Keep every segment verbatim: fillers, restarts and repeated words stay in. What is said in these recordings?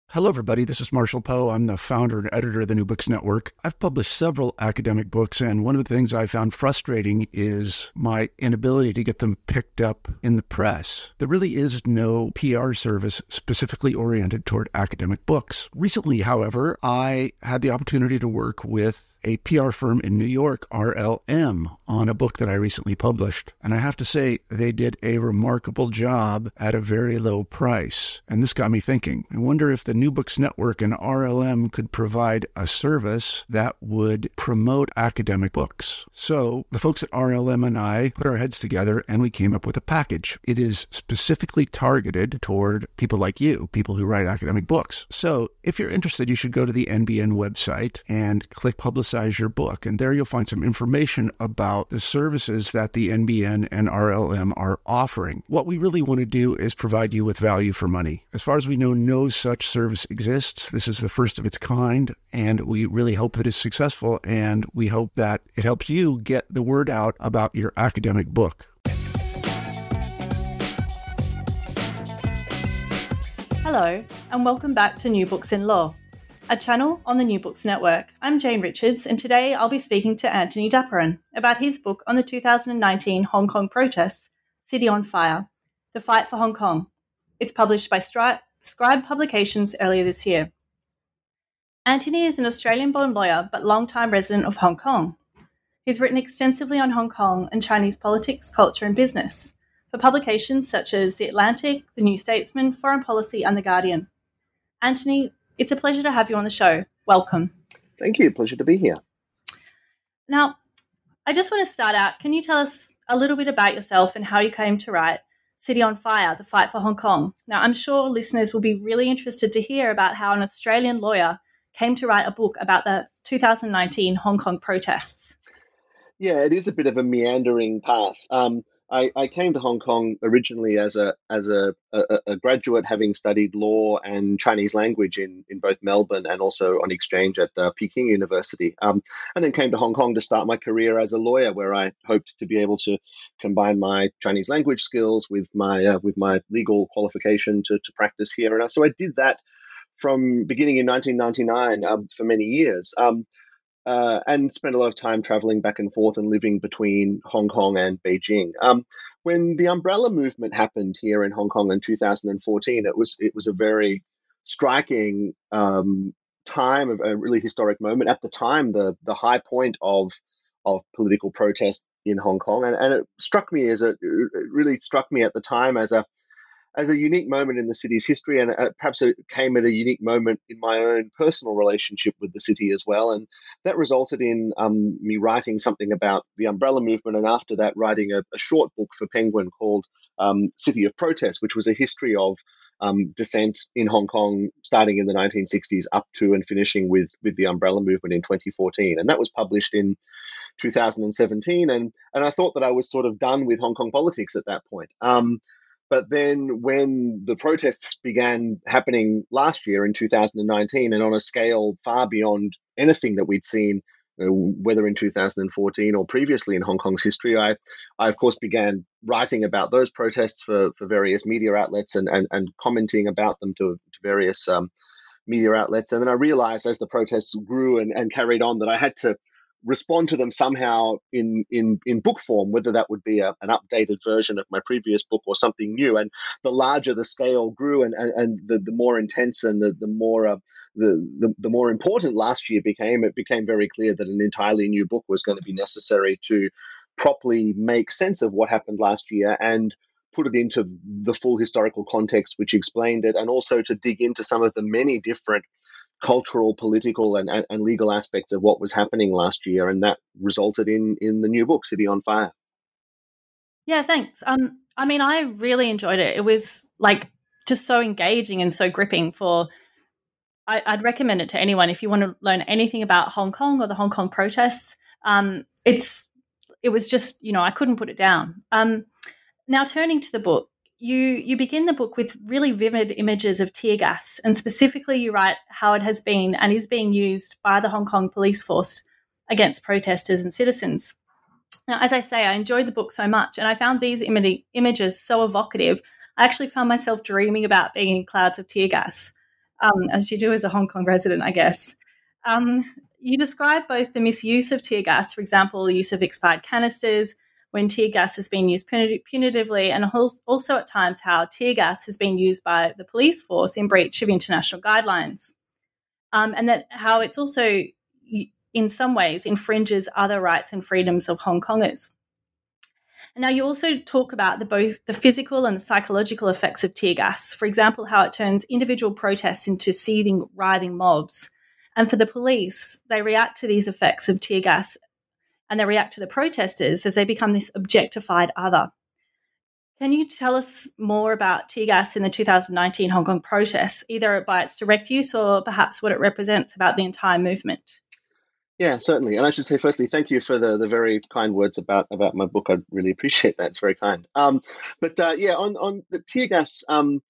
Hello, everybody. This is Marshall Poe. I'm the founder and editor of the New Books Network. I've published several academic books, and one of the things I found frustrating is my inability to get them picked up in the press. There really is no P R service specifically oriented toward academic books. Recently, however, I had the opportunity to work with a P R firm in New York, R L M, on a book that I recently published. And I have to say, they did a remarkable job at a very low price. And this got me thinking. I wonder if the New Books Network and R L M could provide a service that would promote academic books. So the folks at R L M and I put our heads together and we came up with a package. It is specifically targeted toward people like you, people who write academic books. So if you're interested, you should go to the N B N website and click Publicize your book. And there you'll find some information about the services that the N B N and R L M are offering. What we really want to do is provide you with value for money. As far as we know, no such service exists. This is the first of its kind, and we really hope that it's successful, and we hope that it helps you get the word out about your academic book. Hello, and welcome back to New Books in Law, a channel on the New Books Network. I'm Jane Richards, and today I'll be speaking to Anthony Dapiran about his book on the two thousand nineteen Hong Kong protests, City on Fire, The Fight for Hong Kong. It's published by Stri- Scribe Publications earlier this year. Anthony is an Australian-born lawyer but long-time resident of Hong Kong. He's written extensively on Hong Kong and Chinese politics, culture and business for publications such as The Atlantic, The New Statesman, Foreign Policy and The Guardian. Anthony, it's a pleasure to have you on the show. Welcome. Thank you. Pleasure to be here. Now, I just want to start out. Can you tell us a little bit about yourself and how you came to write City on Fire, The Fight for Hong Kong? Now, I'm sure listeners will be really interested to hear about how an Australian lawyer came to write a book about the two thousand nineteen Hong Kong protests. Yeah, it is a bit of a meandering path. Um, I, I came to Hong Kong originally as a as a, a, a graduate, having studied law and Chinese language in, in both Melbourne and also on exchange at uh, Peking University, um, and then came to Hong Kong to start my career as a lawyer, where I hoped to be able to combine my Chinese language skills with my uh, with my legal qualification to, to practice here. And so I did that from beginning in nineteen ninety-nine um, for many years. Um, Uh, and spent a lot of time traveling back and forth and living between Hong Kong and Beijing. Um, when the umbrella movement happened here in Hong Kong in two thousand fourteen, it was it was a very striking um, time, of a really historic moment. At the time, the the high point of of political protest in Hong Kong, and, and it struck me as a it really struck me at the time as a as a unique moment in the city's history, and uh, perhaps it came at a unique moment in my own personal relationship with the city as well. And that resulted in um, me writing something about the umbrella movement, and after that writing a, a short book for Penguin called um, City of Protest, which was a history of um, dissent in Hong Kong starting in the nineteen sixties up to and finishing with, with the umbrella movement in twenty fourteen. And that was published in two thousand seventeen. And, and I thought that I was sort of done with Hong Kong politics at that point. Um, But then when the protests began happening last year in two thousand nineteen, and on a scale far beyond anything that we'd seen, you know, whether in two thousand fourteen or previously in Hong Kong's history, I, I of course, began writing about those protests for, for various media outlets and, and, and commenting about them to, to various um, media outlets. And then I realized as the protests grew and, and carried on that I had to respond to them somehow in in in book form, whether that would be a, an updated version of my previous book or something new. And the larger the scale grew, and and, and the, the more intense and the the more uh, the, the the more important last year became, it became very clear that an entirely new book was going to be necessary to properly make sense of what happened last year and put it into the full historical context which explained it, and also to dig into some of the many different cultural, political, and, and, and legal aspects of what was happening last year. And that resulted in in the new book, City on Fire. Yeah, thanks. Um, I mean, I really enjoyed it. It was like just so engaging and so gripping. For I, I'd recommend it to anyone if you want to learn anything about Hong Kong or the Hong Kong protests. Um, it's it was just, you know, I couldn't put it down. Um, now, turning to the book, You you begin the book with really vivid images of tear gas, and specifically you write how it has been and is being used by the Hong Kong police force against protesters and citizens. Now, as I say, I enjoyed the book so much, and I found these im- images so evocative. I actually found myself dreaming about being in clouds of tear gas. um, as you do as a Hong Kong resident, I guess. Um, you describe both the misuse of tear gas, for example, the use of expired canisters, when tear gas has been used punitively, and also at times how tear gas has been used by the police force in breach of international guidelines. Um, and that how it's also, in some ways, infringes other rights and freedoms of Hong Kongers. And now you also talk about the, both the physical and the psychological effects of tear gas. For example, how it turns individual protests into seething, writhing mobs. And for the police, they react to these effects of tear gas and they react to the protesters as they become this objectified other. Can you tell us more about tear gas in the two thousand nineteen Hong Kong protests, either by its direct use or perhaps what it represents about the entire movement? Yeah, certainly. And I should say, firstly, thank you for the, the very kind words about, about my book. I really appreciate that. It's very kind. Um, but uh, yeah, on, on the tear gas, um,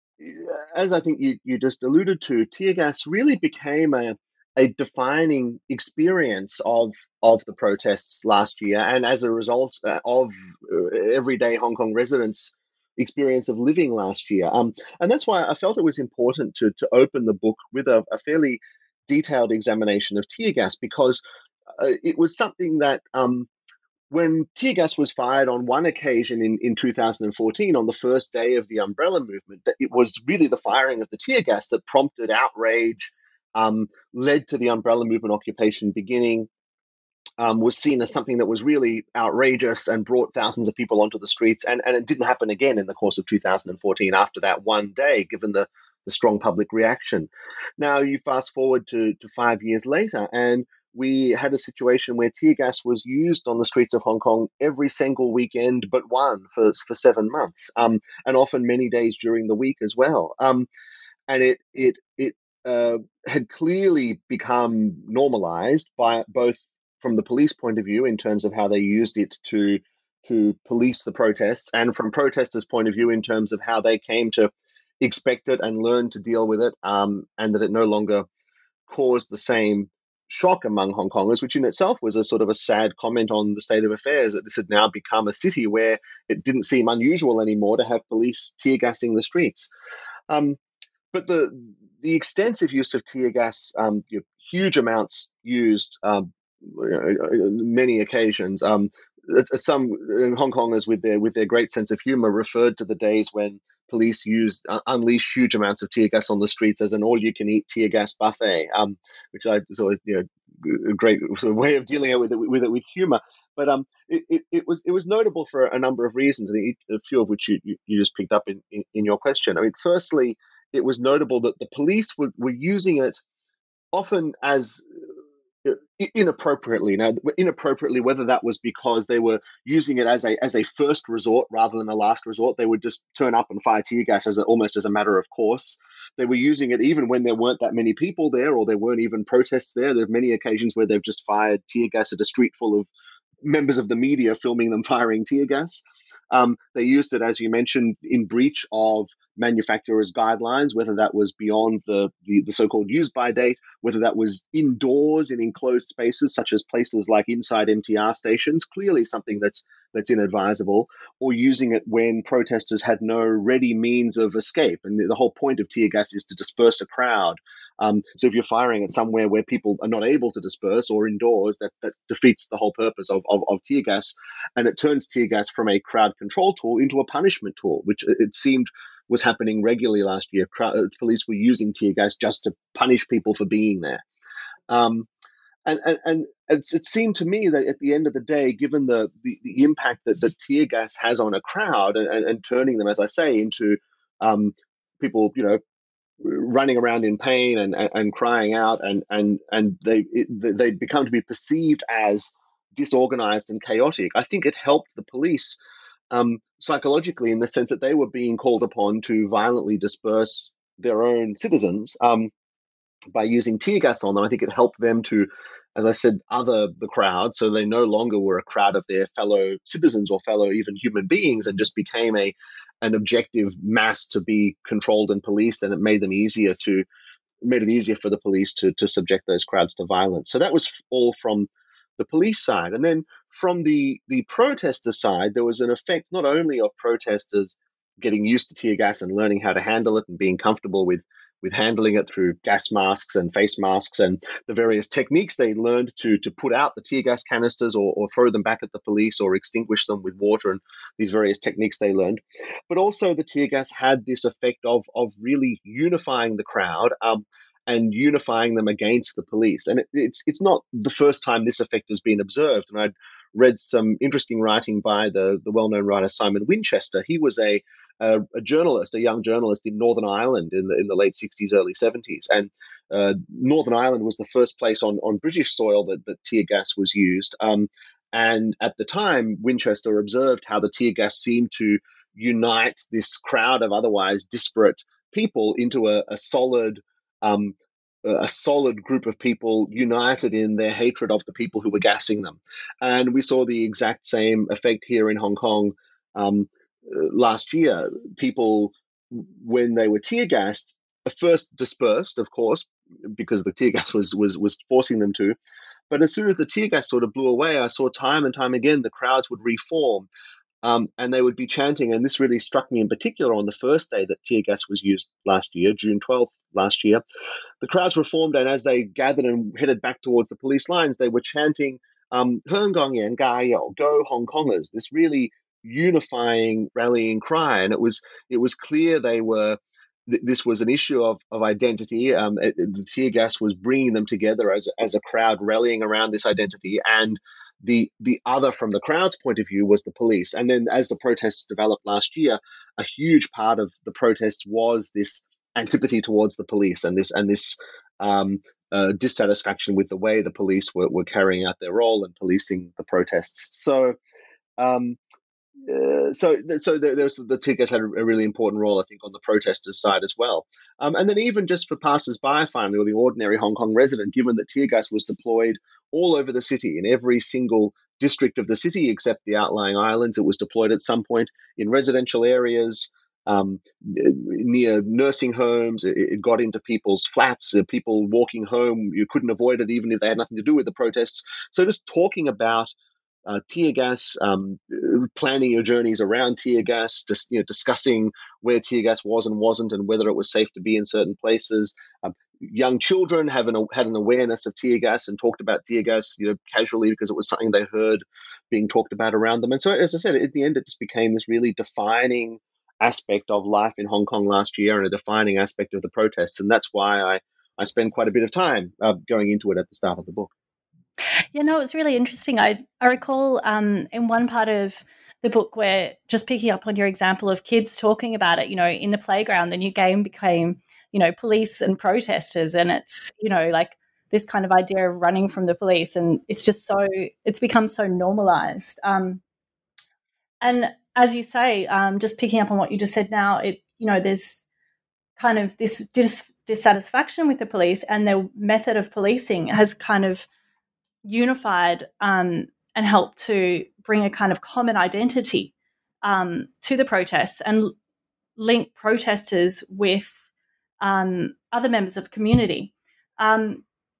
as I think you, you just alluded to, tear gas really became a a defining experience of of the protests last year, and as a result uh, of uh, everyday Hong Kong residents' experience of living last year. Um, and that's why I felt it was important to to open the book with a, a fairly detailed examination of tear gas, because uh, it was something that um, when tear gas was fired on one occasion in, in two thousand fourteen, on the first day of the Umbrella Movement, that it was really the firing of the tear gas that prompted outrage, um, led to the Umbrella Movement occupation beginning, um, was seen as something that was really outrageous and brought thousands of people onto the streets. And, and it didn't happen again in the course of two thousand fourteen after that one day, given the, the strong public reaction. Now you fast forward to, to five years later, and we had a situation where tear gas was used on the streets of Hong Kong every single weekend but one for, for seven months, um, and often many days during the week as well. Um, and it it it uh, had clearly become normalized by both from the police point of view in terms of how they used it to to police the protests, and from protesters' point of view in terms of how they came to expect it and learn to deal with it, um, and that it no longer caused the same shock among Hong Kongers, which in itself was a sort of a sad comment on the state of affairs, that this had now become a city where it didn't seem unusual anymore to have police tear gassing the streets. Um, but the the extensive use of tear gas, um, you know, huge amounts used, um, many occasions. Um, some Hong Kongers, with their with their great sense of humor, referred to the days when police used uh, unleashed huge amounts of tear gas on the streets as an all-you-can-eat tear gas buffet, um, which I was always, you know, a great sort of way of dealing with it with it with humor. But um, it, it, it was it was notable for a number of reasons, a few of which you, you, you just picked up in, in, in your question. I mean, firstly, it was notable that the police were, were using it often as inappropriately. Now, inappropriately, whether that was because they were using it as a as a first resort rather than a last resort, they would just turn up and fire tear gas as a, almost as a matter of course. They were using it even when there weren't that many people there, or there weren't even protests there. There are many occasions where they've just fired tear gas at a street full of members of the media filming them firing tear gas. Um, they used it, as you mentioned, in breach of manufacturers' guidelines, whether that was beyond the, the, the so-called use-by date, whether that was indoors in enclosed spaces, such as places like inside M T R stations, clearly something that's that's inadvisable, or using it when protesters had no ready means of escape. And the whole point of tear gas is to disperse a crowd. Um, so if you're firing it somewhere where people are not able to disperse, or indoors, that, that defeats the whole purpose of, of, of tear gas. And it turns tear gas from a crowd control tool into a punishment tool, which it seemed was happening regularly last year. Crowd, police were using tear gas just to punish people for being there. Um, and and, and it's, it seemed to me that at the end of the day, given the, the, the impact that the tear gas has on a crowd, and, and, and turning them, as I say, into um, people, you know, running around in pain and, and, and crying out, and and and they it, they become to be perceived as disorganized and chaotic. I think it helped the police um, psychologically, in the sense that they were being called upon to violently disperse their own citizens um, by using tear gas on them. I think it helped them to, as I said, other the crowd, so they no longer were a crowd of their fellow citizens or fellow even human beings, and just became a an objective mass to be controlled and policed, and it made them easier to made it easier for the police to to subject those crowds to violence. So that was all from the police side. And then from the the protester side, there was an effect not only of protesters getting used to tear gas and learning how to handle it and being comfortable with with handling it through gas masks and face masks and the various techniques they learned to to put out the tear gas canisters or, or throw them back at the police or extinguish them with water and these various techniques they learned. But also the tear gas had this effect of of really unifying the crowd. Um, and unifying them against the police. And it, it's it's not the first time this effect has been observed. And I'd read some interesting writing by the, the well-known writer Simon Winchester. He was a, a, a journalist, a young journalist in Northern Ireland in the in the late sixties, early seventies. And uh, Northern Ireland was the first place on, on British soil that, that tear gas was used. Um, and at the time, Winchester observed how the tear gas seemed to unite this crowd of otherwise disparate people into a, a solid Um, a solid group of people united in their hatred of the people who were gassing them. And we saw the exact same effect here in Hong Kong um, last year. People, when they were tear gassed, first dispersed, of course, because the tear gas was, was, was forcing them to. But as soon as the tear gas sort of blew away, I saw time and time again the crowds would reform. Um, and they would be chanting, and this really struck me in particular on the first day that tear gas was used last year, June twelfth last year. The crowds reformed, and as they gathered and headed back towards the police lines, they were chanting, um, "香港人加油, go Hong Kongers," this really unifying, rallying cry. And it was it was clear they were th- this was an issue of, of identity. Um, it, the tear gas was bringing them together as, as a crowd rallying around this identity. And the the other from the crowd's point of view was the police. And then as the protests developed last year, a huge part of the protests was this antipathy towards the police and this and this um, uh, dissatisfaction with the way the police were, were carrying out their role and policing the protests. So um, uh, so so there, there's the tear gas had a really important role, I think, on the protesters' side as well. Um, and then even just for passers-by, finally, or the ordinary Hong Kong resident, given that tear gas was deployed all over the city, in every single district of the city except the outlying islands. It was deployed at some point in residential areas, um, near nursing homes. It, it got into people's flats, uh, people walking home. You couldn't avoid it even if they had nothing to do with the protests. So just talking about Uh, tear gas, um, planning your journeys around tear gas, just you know, discussing where tear gas was and wasn't, and whether it was safe to be in certain places. Um, young children have an, had an awareness of tear gas and talked about tear gas, you know, casually because it was something they heard being talked about around them. And so, as I said, at the end, it just became this really defining aspect of life in Hong Kong last year and a defining aspect of the protests. And that's why I, I spend quite a bit of time uh, going into it at the start of the book. Yeah, no, it's really interesting. I I recall um, in one part of the book where, just picking up on your example of kids talking about it, you know, in the playground, the new game became, you know, police and protesters, and it's, you know, like this kind of idea of running from the police, and it's just so, it's become so normalized. Um, and as you say, um, just picking up on what you just said now, it, you know, there's kind of this dis- dissatisfaction with the police, and their method of policing has kind of unified um, and helped to bring a kind of common identity um, to the protests and l- link protesters with um, other members of the community. Um,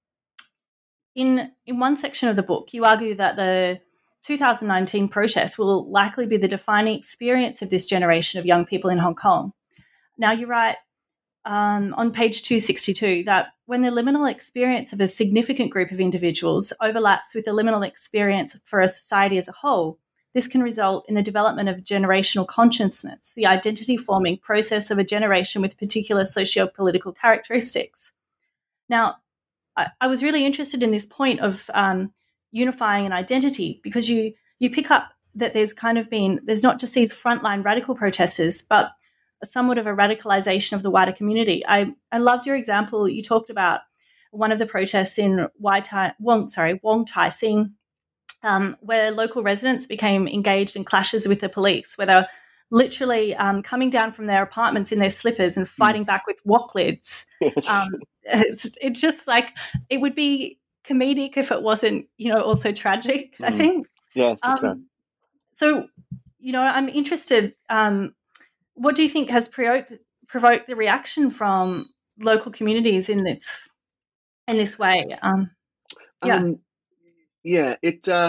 in in one section of the book, you argue that the two thousand nineteen protests will likely be the defining experience of this generation of young people in Hong Kong. Now, you write Um, on page two sixty-two that when the liminal experience of a significant group of individuals overlaps with the liminal experience for a society as a whole, this can result in the development of generational consciousness, the identity-forming process of a generation with particular socio-political characteristics. Now, I, I was really interested in this point of um, unifying an identity, because you you pick up that there's kind of been, there's not just these frontline radical protesters, but somewhat of a radicalization of the wider community. I, I loved your example. You talked about one of the protests in Wai Tai, Wong, sorry, Wong Tai Sing, um, where local residents became engaged in clashes with the police, where they were literally um, coming down from their apartments in their slippers and fighting mm. back with wok lids. Yes. Um, it's, it's just like, it would be comedic if it wasn't, you know, also tragic, mm. I think. Yes, that's um, right. So, you know, I'm interested, um, what do you think has provoked, provoked the reaction from local communities in this in this way? Um, yeah, um, yeah. It, uh,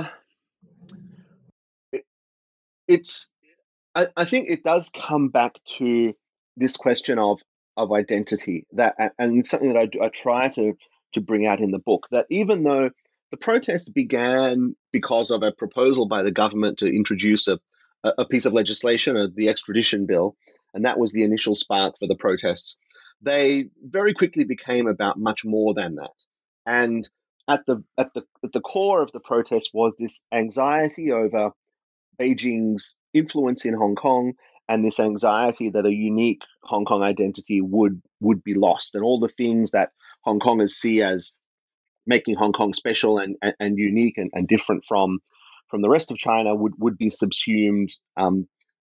it it's. I, I think it does come back to this question of of identity that, and something that I, I try to to bring out in the book, that even though the protests began because of a proposal by the government to introduce a, a piece of legislation, uh, the extradition bill, and that was the initial spark for the protests, they very quickly became about much more than that. And at the at the at the core of the protest was this anxiety over Beijing's influence in Hong Kong, and this anxiety that a unique Hong Kong identity would would be lost, and all the things that Hong Kongers see as making Hong Kong special and, and, and unique and, and different from from the rest of China would, would be subsumed um,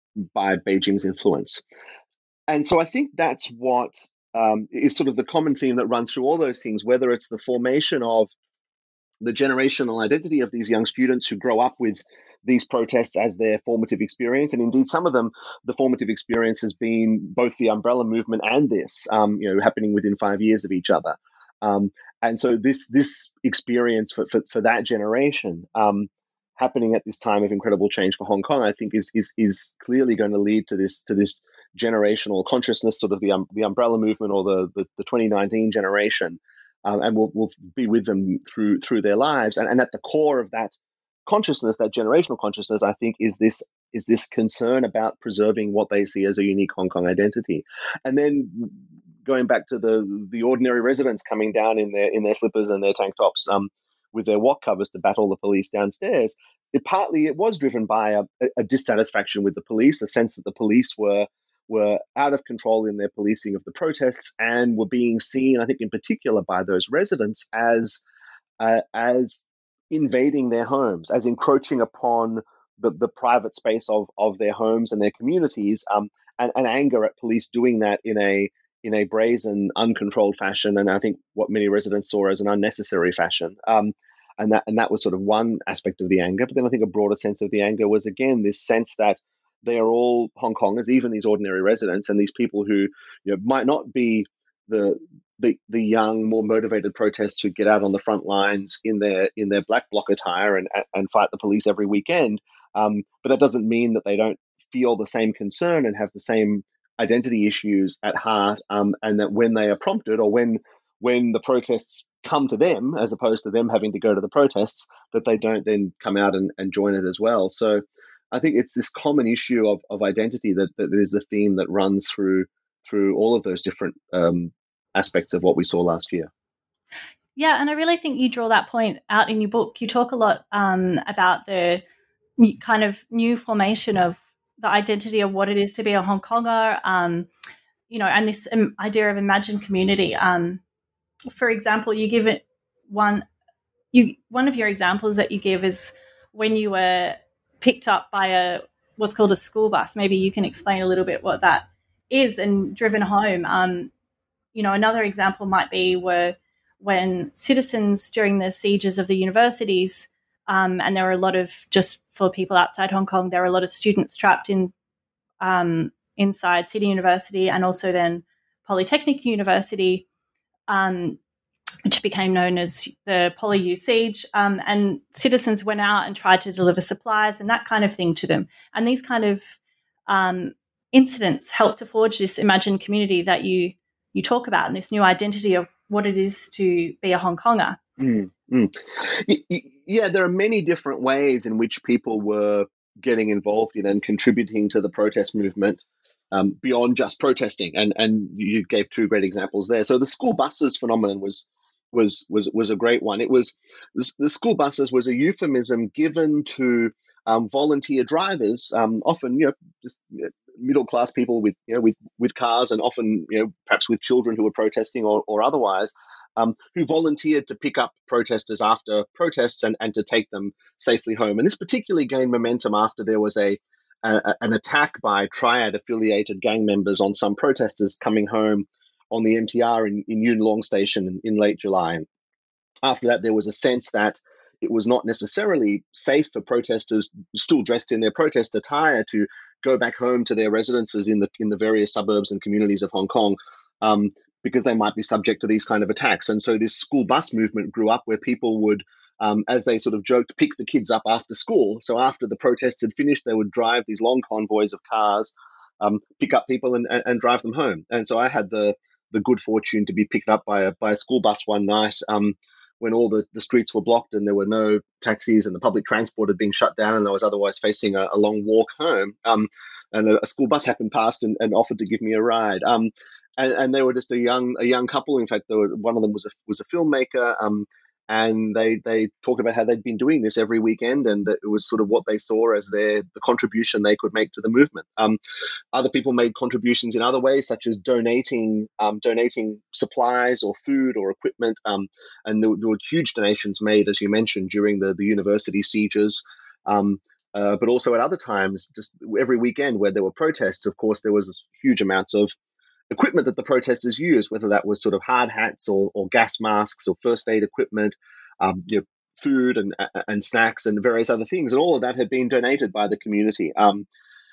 by Beijing's influence. And so I think that's what um, is sort of the common theme that runs through all those things, whether it's the formation of the generational identity of these young students who grow up with these protests as their formative experience. And indeed, some of them, the formative experience has been both the umbrella movement and this, um, you know, happening within five years of each other. Um, and so this this experience for, for, for that generation um, happening at this time of incredible change for Hong Kong, I think is is is clearly going to lead to this to this generational consciousness, sort of the um, the umbrella movement or the the, the twenty nineteen generation, um, and will will be with them through through their lives. And, and at the core of that consciousness, that generational consciousness, I think is this is this concern about preserving what they see as a unique Hong Kong identity. And then going back to the the ordinary residents coming down in their in their slippers and their tank tops, um, with their wok covers to battle the police downstairs. It partly it was driven by a, a dissatisfaction with the police, a sense that the police were were out of control in their policing of the protests and were being seen, I think, in particular by those residents as uh, as invading their homes, as encroaching upon the, the private space of of their homes and their communities, um, and, and anger at police doing that in a in a brazen, uncontrolled fashion, and I think what many residents saw as an unnecessary fashion. Um, and that and that was sort of one aspect of the anger. But then I think a broader sense of the anger was, again, this sense that they are all Hong Kongers, even these ordinary residents, and these people who, you know, might not be the the, the young, more motivated protesters who get out on the front lines in their in their black bloc attire and and fight the police every weekend. Um, but that doesn't mean that they don't feel the same concern and have the same identity issues at heart, um, and that when they are prompted, or when when the protests come to them, as opposed to them having to go to the protests, that they don't then come out and, and join it as well. So I think it's this common issue of, of identity that, that is the theme that runs through through all of those different um, aspects of what we saw last year. Yeah, and I really think you draw that point out in your book. You talk a lot um, about the kind of new formation of the identity of what it is to be a Hong Konger, um, you know, and this um, idea of imagined community. Um, for example, you give it one, you one of your examples that you give is when you were picked up by a what's called a school bus. Maybe you can explain a little bit what that is and driven home. Um, you know, another example might be where when citizens during the sieges of the universities, um, and there were a lot of, just for people outside Hong Kong, there were a lot of students trapped in um, inside City University and also then Polytechnic University, um, which became known as the PolyU siege, um, and citizens went out and tried to deliver supplies and that kind of thing to them. And these kind of um, incidents helped to forge this imagined community that you you talk about, and this new identity of what it is to be a Hong Konger. Mm, mm. Yeah, there are many different ways in which people were getting involved in and contributing to the protest movement, um, beyond just protesting. And and you gave two great examples there. So the school buses phenomenon was was was was a great one. It was the, the school buses was a euphemism given to um, volunteer drivers, um, often you know just middle class people with you know with with cars, and often you know perhaps with children who were protesting or or otherwise, um, who volunteered to pick up protesters after protests and and to take them safely home. And this particularly gained momentum after there was a, a an attack by Triad affiliated gang members on some protesters coming home on the M T R in, in Yuen Long Station in, in late July. And after that, there was a sense that it was not necessarily safe for protesters still dressed in their protest attire to go back home to their residences in the in the various suburbs and communities of Hong Kong, um, because they might be subject to these kind of attacks. And so this school bus movement grew up where people would, um, as they sort of joked, pick the kids up after school. So after the protests had finished, they would drive these long convoys of cars um, pick up people and, and, and drive them home. And so I had the the good fortune to be picked up by a by a school bus one night um, when all the, the streets were blocked and there were no taxis and the public transport had been shut down and I was otherwise facing a, a long walk home. Um, and a, a school bus happened past and, and offered to give me a ride. Um, and, and they were just a young a young couple. In fact, they were, one of them was a was a filmmaker. Um, And they, they talked about how they'd been doing this every weekend, and it was sort of what they saw as their the contribution they could make to the movement. Um, other people made contributions in other ways, such as donating um, donating supplies or food or equipment. Um, and there, there were huge donations made, as you mentioned, during the, the university sieges. Um, uh, but also at other times, just every weekend where there were protests, of course, there was huge amounts of equipment that the protesters used, whether that was sort of hard hats or, or gas masks or first aid equipment, um, you know, food and and snacks and various other things, and all of that had been donated by the community. Um,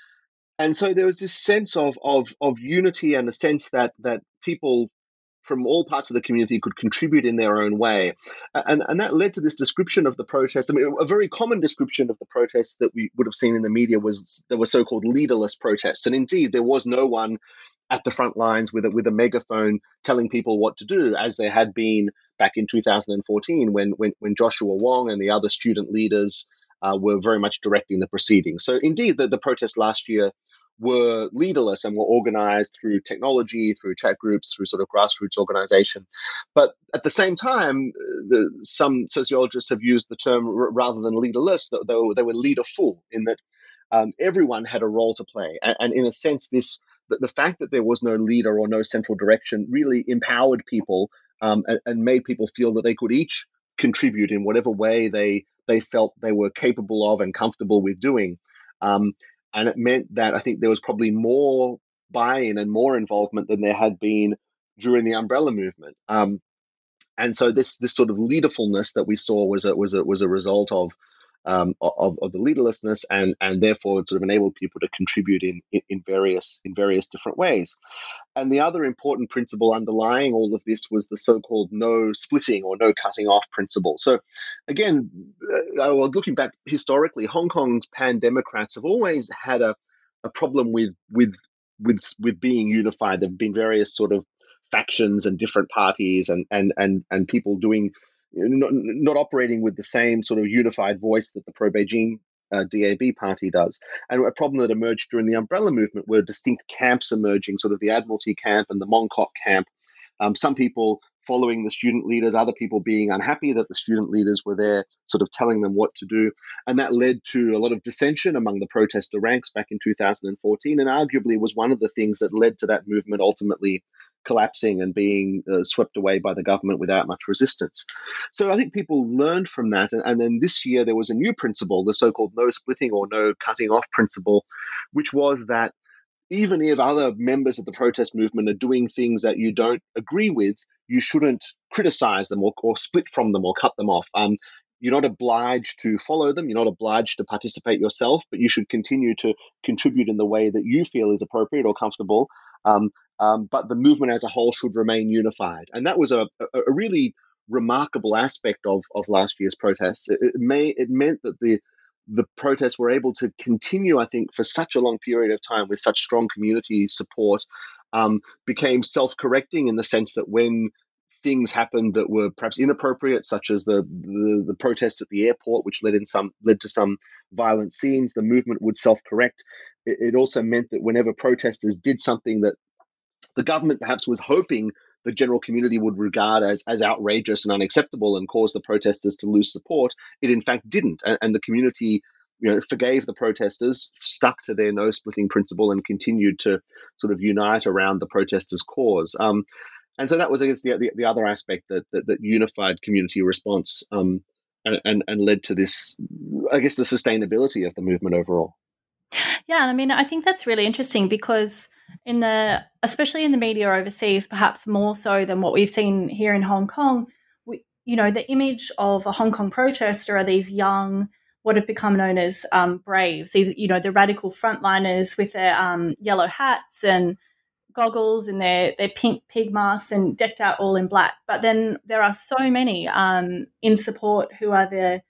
and so there was this sense of of of unity and a sense that that people from all parts of the community could contribute in their own way. And, and that led to this description of the protest. I mean, a very common description of the protests that we would have seen in the media was there were so-called leaderless protests. And indeed, there was no one at the front lines with a, with a megaphone telling people what to do, as there had been back in two thousand fourteen when, when, when Joshua Wong and the other student leaders uh, were very much directing the proceedings. So indeed, the, the protests last year were leaderless and were organized through technology, through chat groups, through sort of grassroots organization. But at the same time, the, some sociologists have used the term r- rather than leaderless, that they were, they were leaderful, in that um, everyone had a role to play. And, and in a sense, this the, the fact that there was no leader or no central direction really empowered people um, and, and made people feel that they could each contribute in whatever way they they felt they were capable of and comfortable with doing. Um, And it meant that I think there was probably more buy-in and more involvement than there had been during the umbrella movement. Um, and so this this sort of leaderfulness that we saw was a was a was a result of um, of, of the leaderlessness, and and therefore it sort of enabled people to contribute in in various in various different ways. And the other important principle underlying all of this was the so-called no splitting or no cutting off principle. So again, uh, well, looking back historically, Hong Kong's pan-democrats have always had a, a problem with, with, with, with being unified. There have been various sort of factions and different parties and, and, and, and people doing, not, not operating with the same sort of unified voice that the pro-Beijing Uh, D A B party does. And a problem that emerged during the umbrella movement were distinct camps emerging, sort of the Admiralty camp and the Mong Kok camp. Um, some people following the student leaders, other people being unhappy that the student leaders were there sort of telling them what to do. And that led to a lot of dissension among the protester ranks back in two thousand fourteen, and arguably was one of the things that led to that movement ultimately collapsing and being uh, swept away by the government without much resistance. So I think people learned from that. And, and then this year there was a new principle, the so-called no splitting or no cutting off principle, which was that even if other members of the protest movement are doing things that you don't agree with, you shouldn't criticize them or, or split from them or cut them off. Um, you're not obliged to follow them. You're not obliged to participate yourself, but you should continue to contribute in the way that you feel is appropriate or comfortable. Um, um, but the movement as a whole should remain unified. And that was a, a, a really remarkable aspect of, of last year's protests. It, it, may, it meant that the the protests were able to continue, I think, for such a long period of time with such strong community support, um, became self-correcting in the sense that when things happened that were perhaps inappropriate, such as the, the, the protests at the airport, which led in some led to some violent scenes, the movement would self-correct. It, it also meant that whenever protesters did something that the government perhaps was hoping the general community would regard as, as outrageous and unacceptable and cause the protesters to lose support, it in fact didn't. And, and the community, you know, forgave the protesters, stuck to their no-splitting principle, and continued to sort of unite around the protesters' cause. Um, and so that was, I guess, the, the, the other aspect that, that, that unified community response um, and, and, and led to this, I guess, the sustainability of the movement overall. Yeah, and I mean, I think that's really interesting because in the, especially in the media overseas, perhaps more so than what we've seen here in Hong Kong, we, you know, the image of a Hong Kong protester are these young, what have become known as um, braves, these, you know, the radical frontliners with their um, yellow hats and goggles and their, their pink pig masks and decked out all in black. But then there are so many um, in support who are the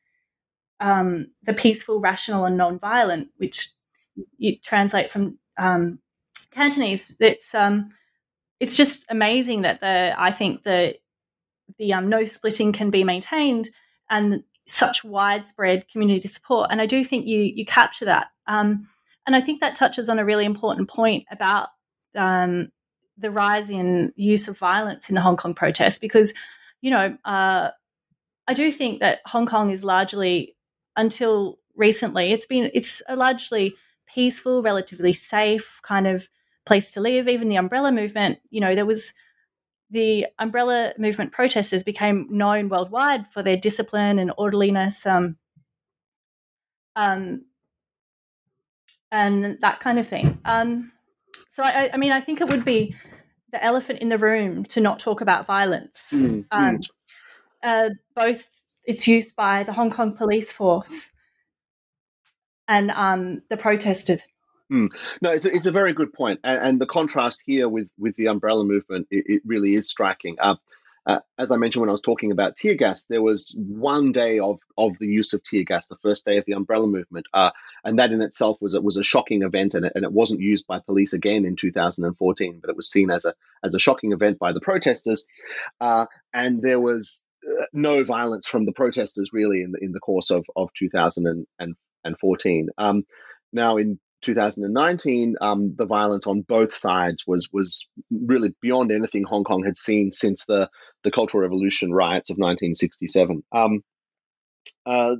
um, the peaceful, rational and non-violent, which you translate from um, Cantonese. It's um, it's just amazing that the I think the the um, no splitting can be maintained and such widespread community support. And I do think you you capture that. Um, and I think that touches on a really important point about um, the rise in use of violence in the Hong Kong protests, because, you know, uh, I do think that Hong Kong is largely, until recently, it's been it's a largely peaceful, relatively safe kind of place to live. Even the umbrella movement, you know, there was the umbrella movement protesters became known worldwide for their discipline and orderliness, um, um, and that kind of thing. Um, so, I, I mean, I think it would be the elephant in the room to not talk about violence. Mm, Um, mm. uh, both its use by the Hong Kong police force and um, the protesters. Mm. No, it's a, it's a very good point. And, and the contrast here with, with the umbrella movement, it, it really is striking. Uh, uh, as I mentioned when I was talking about tear gas, there was one day of, of the use of tear gas, the first day of the umbrella movement. Uh, and that in itself was, was a shocking event, and it, and it wasn't used by police again in two thousand fourteen, but it was seen as a, as a shocking event by the protesters. Uh, and there was uh, no violence from the protesters really in the, in the course of, of two thousand fourteen. Um, now in two thousand nineteen, um, the violence on both sides was was really beyond anything Hong Kong had seen since the, the Cultural Revolution riots of nineteen sixty-seven. Um, uh,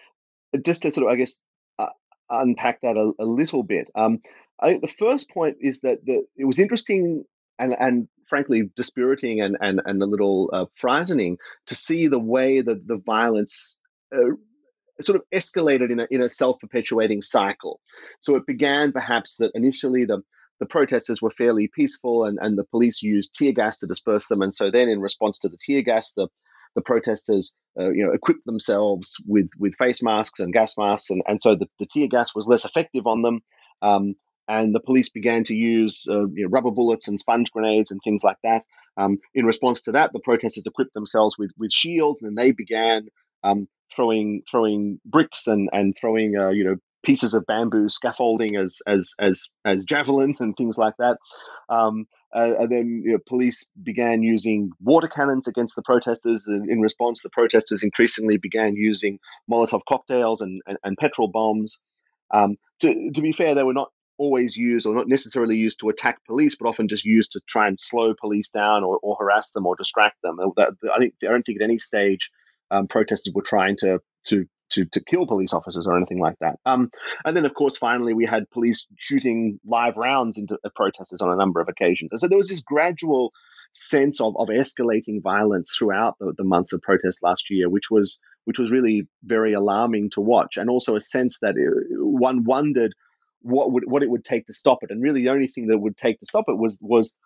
just to sort of, I guess, uh, unpack that a, a little bit, um, I think the first point is that the, it was interesting and, and frankly dispiriting and, and, and a little uh, frightening to see the way that the violence uh, sort of escalated in a, in a self-perpetuating cycle. So it began perhaps that initially the, the protesters were fairly peaceful, and, and the police used tear gas to disperse them. And so then in response to the tear gas, the, the protesters uh, you know, equipped themselves with, with face masks and gas masks. And, and so the, the tear gas was less effective on them. Um, and the police began to use uh, you know, rubber bullets and sponge grenades and things like that. Um, in response to that, the protesters equipped themselves with, with shields, and they began um, throwing throwing bricks and and throwing uh, you know pieces of bamboo scaffolding as as as as javelins and things like that. Um, uh, and then you know, police began using water cannons against the protesters. And in response, the protesters increasingly began using Molotov cocktails and and, and petrol bombs. Um, to to be fair, they were not always used, or not necessarily used to attack police, but often just used to try and slow police down or, or harass them or distract them. I think I don't think at any stage Um, protesters were trying to to to to kill police officers or anything like that. Um, and then, of course, finally, we had police shooting live rounds into uh, protesters on a number of occasions. And so there was this gradual sense of, of escalating violence throughout the, the months of protest last year, which was which was really very alarming to watch, and also a sense that it, one wondered what would what it would take to stop it. And really, the only thing that would take to stop it was was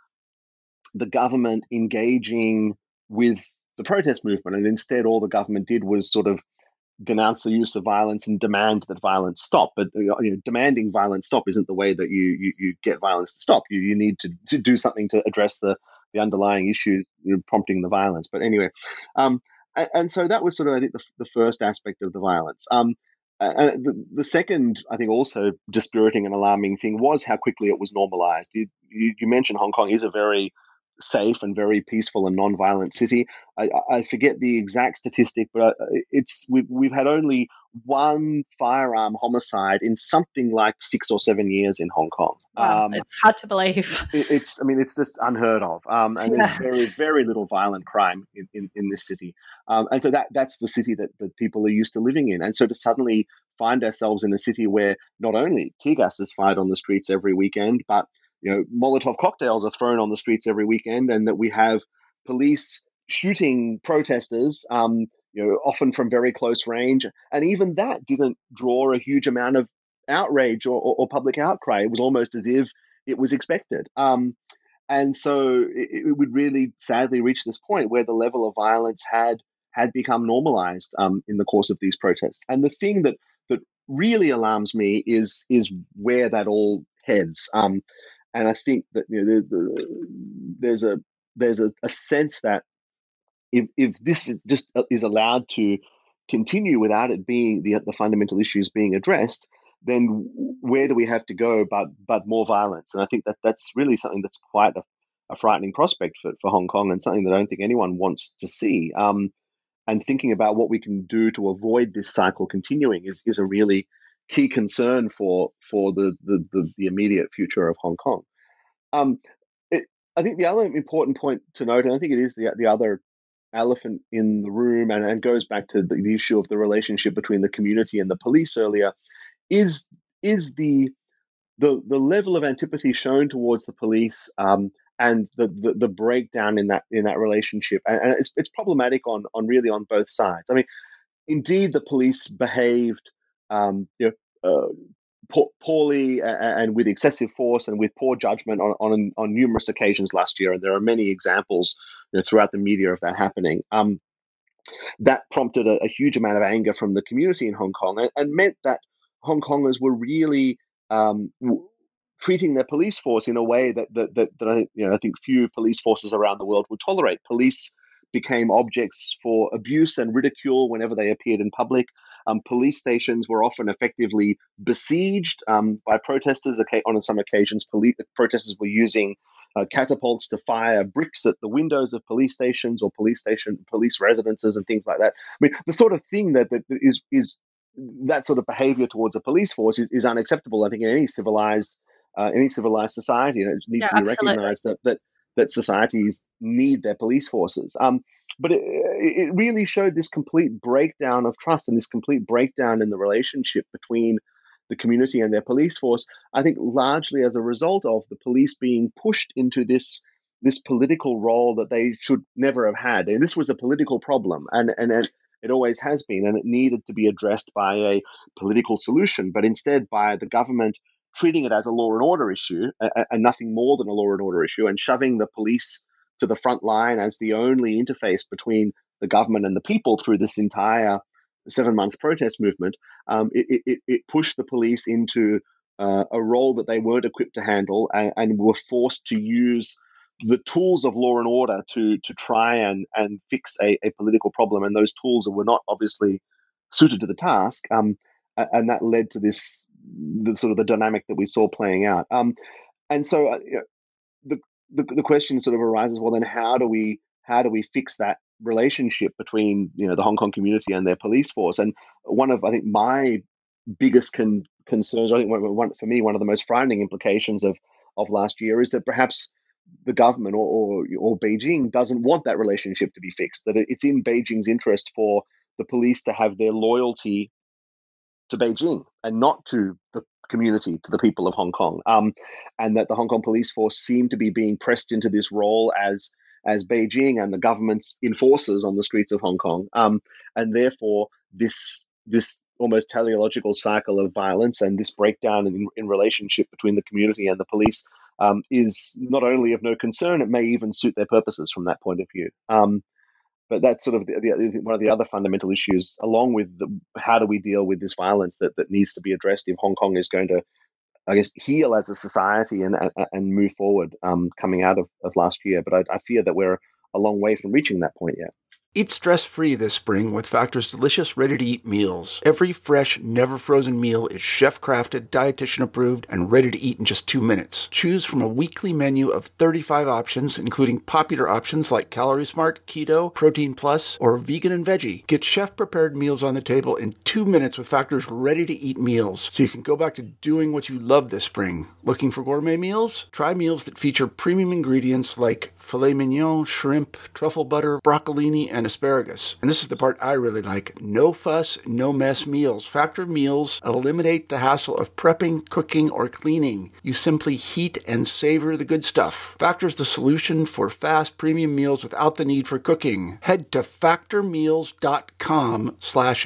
the government engaging with the protest movement. And instead, all the government did was sort of denounce the use of violence and demand that violence stop. But you know, demanding violence stop isn't the way that you you, you get violence to stop. You you need to, to do something to address the, the underlying issues, you know, prompting the violence. But anyway, um, and, and so that was sort of, I think, the, the first aspect of the violence. Um, uh, the, the second, I think, also dispiriting and alarming thing was how quickly it was normalized. You, you, you mentioned Hong Kong is a very safe and very peaceful and non-violent city. I, I forget the exact statistic, but it's we've, we've had only one firearm homicide in something like six or seven years in Hong Kong. Wow, um, it's hard to believe. it, it's, I mean, it's just unheard of. Um, and Yeah. there's very, very little violent crime in, in, in this city. Um, and so that that's the city that, that people are used to living in. And so to suddenly find ourselves in a city where not only tear gas is fired on the streets every weekend, but you know, Molotov cocktails are thrown on the streets every weekend, and that we have police shooting protesters, um, you know, often from very close range. And even that didn't draw a huge amount of outrage or, or, or public outcry. It was almost as if it was expected. Um, and so it, it would really sadly reach this point where the level of violence had had become normalized um, in the course of these protests. And the thing that that really alarms me is is where that all heads. Um, And I think that you know, the, the, there's a there's a, a sense that if if this is just is allowed to continue without it being the the fundamental issues being addressed, then where do we have to go but but more violence? And I think that that's really something that's quite a, a frightening prospect for, for Hong Kong, and something that I don't think anyone wants to see. Um, and thinking about what we can do to avoid this cycle continuing is, is a really key concern for for the, the, the, the immediate future of Hong Kong. Um, it, I think the other important point to note, and I think it is the, the other elephant in the room, and, and goes back to the, the issue of the relationship between the community and the police earlier, is is the the the level of antipathy shown towards the police, um, and the, the the breakdown in that in that relationship, and, and it's it's problematic on on really on both sides. I mean, indeed, the police behaved, um, you know, uh, po- poorly and, and with excessive force and with poor judgment on, on on numerous occasions last year, and there are many examples, you know, throughout the media of that happening. Um, that prompted a, a huge amount of anger from the community in Hong Kong, and, and meant that Hong Kongers were really um, w- treating their police force in a way that that, that, that I, you know, I think few police forces around the world would tolerate. Police became objects for abuse and ridicule whenever they appeared in public. Um, police stations were often effectively besieged um, by protesters. On some occasions, police, protesters were using uh, catapults to fire bricks at the windows of police stations or police station police residences and things like that. I mean, the sort of thing that, that is is that sort of behavior towards a police force is, is unacceptable, I think, in any civilized uh, any civilized society, and it needs Yeah, to be absolutely. recognized that that that societies need their police forces. Um, but it, it really showed this complete breakdown of trust and this complete breakdown in the relationship between the community and their police force, I think largely as a result of the police being pushed into this this political role that they should never have had. And this was a political problem, and, and, and it always has been, and it needed to be addressed by a political solution, but instead by the government treating it as a law and order issue uh, and nothing more than a law and order issue, and shoving the police to the front line as the only interface between the government and the people through this entire seven-month protest movement. Um, it, it, it pushed the police into uh, a role that they weren't equipped to handle, and, and were forced to use the tools of law and order to to try and, and fix a, a political problem. And those tools were not obviously suited to the task. Um, and that led to this the sort of the dynamic that we saw playing out. Um, and so uh, you know, the, the the question sort of arises: well, then how do we how do we fix that relationship between, you know, the Hong Kong community and their police force? And one of, I think, my biggest con- concerns, I think one, one, for me, one of the most frightening implications of of last year is that perhaps the government or, or or Beijing doesn't want that relationship to be fixed. That it's in Beijing's interest for the police to have their loyalty to Beijing and not to the community, to the people of Hong Kong, um, and that the Hong Kong police force seem to be being pressed into this role as as Beijing and the government's enforcers on the streets of Hong Kong, um, and therefore this this almost teleological cycle of violence and this breakdown in, in relationship between the community and the police um, is not only of no concern, it may even suit their purposes from that point of view. Um, But that's sort of the, the, one of the other fundamental issues, along with the, how do we deal with this violence that, that needs to be addressed if Hong Kong is going to, I guess, heal as a society and and, and move forward um, coming out of, of last year. But I, I fear that we're a long way from reaching that point yet. Eat stress-free this spring with Factor's delicious, ready-to-eat meals. Every fresh, never-frozen meal is chef-crafted, dietitian-approved, and ready to eat in just two minutes. Choose from a weekly menu of thirty-five options, including popular options like Calorie Smart, Keto, Protein Plus, or Vegan and Veggie. Get chef-prepared meals on the table in two minutes with Factor's ready-to-eat meals, so you can go back to doing what you love this spring. Looking for gourmet meals? Try meals that feature premium ingredients like filet mignon, shrimp, truffle butter, broccolini, and asparagus. And this is the part I really like. No fuss, no mess meals. Factor meals eliminate the hassle of prepping, cooking, or cleaning. You simply heat and savor the good stuff. Factor's the solution for fast premium meals without the need for cooking. Head to factormeals.com slash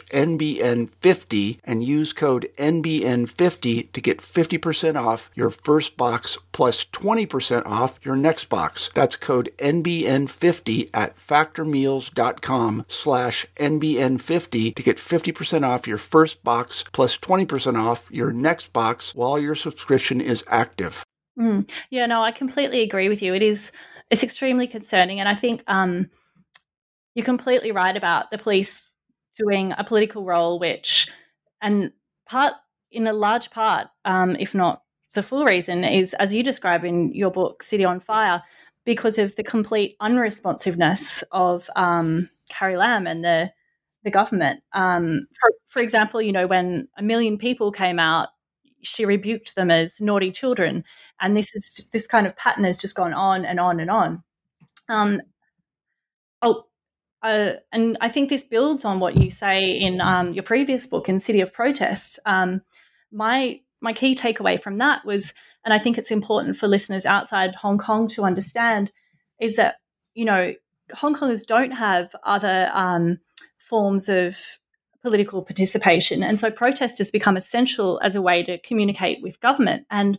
NBN50 and use code N B N fifty to get fifty percent off your first box plus twenty percent off your next box. That's code N B N fifty at factormeals.com slash NBN50 to get fifty percent off your first box plus twenty percent off your next box while your subscription is active. Mm. Yeah, no, I completely agree with you. It is, it's extremely concerning. And I think um, you're completely right about the police doing a political role, which, and part, in a large part, um, if not the full reason, is, as you describe in your book, City on Fire, because of the complete unresponsiveness of um, Carrie Lam and the the government. Um, for, for example, you know, when a million people came out, she rebuked them as naughty children, and this is this kind of pattern has just gone on and on and on. Um, oh, uh, and I think this builds on what you say in um, your previous book, in City of Protest. Um, my my key takeaway from that was, and I think it's important for listeners outside Hong Kong to understand, is that, you know, Hong Kongers don't have other um, forms of political participation, and so protest has become essential as a way to communicate with government. And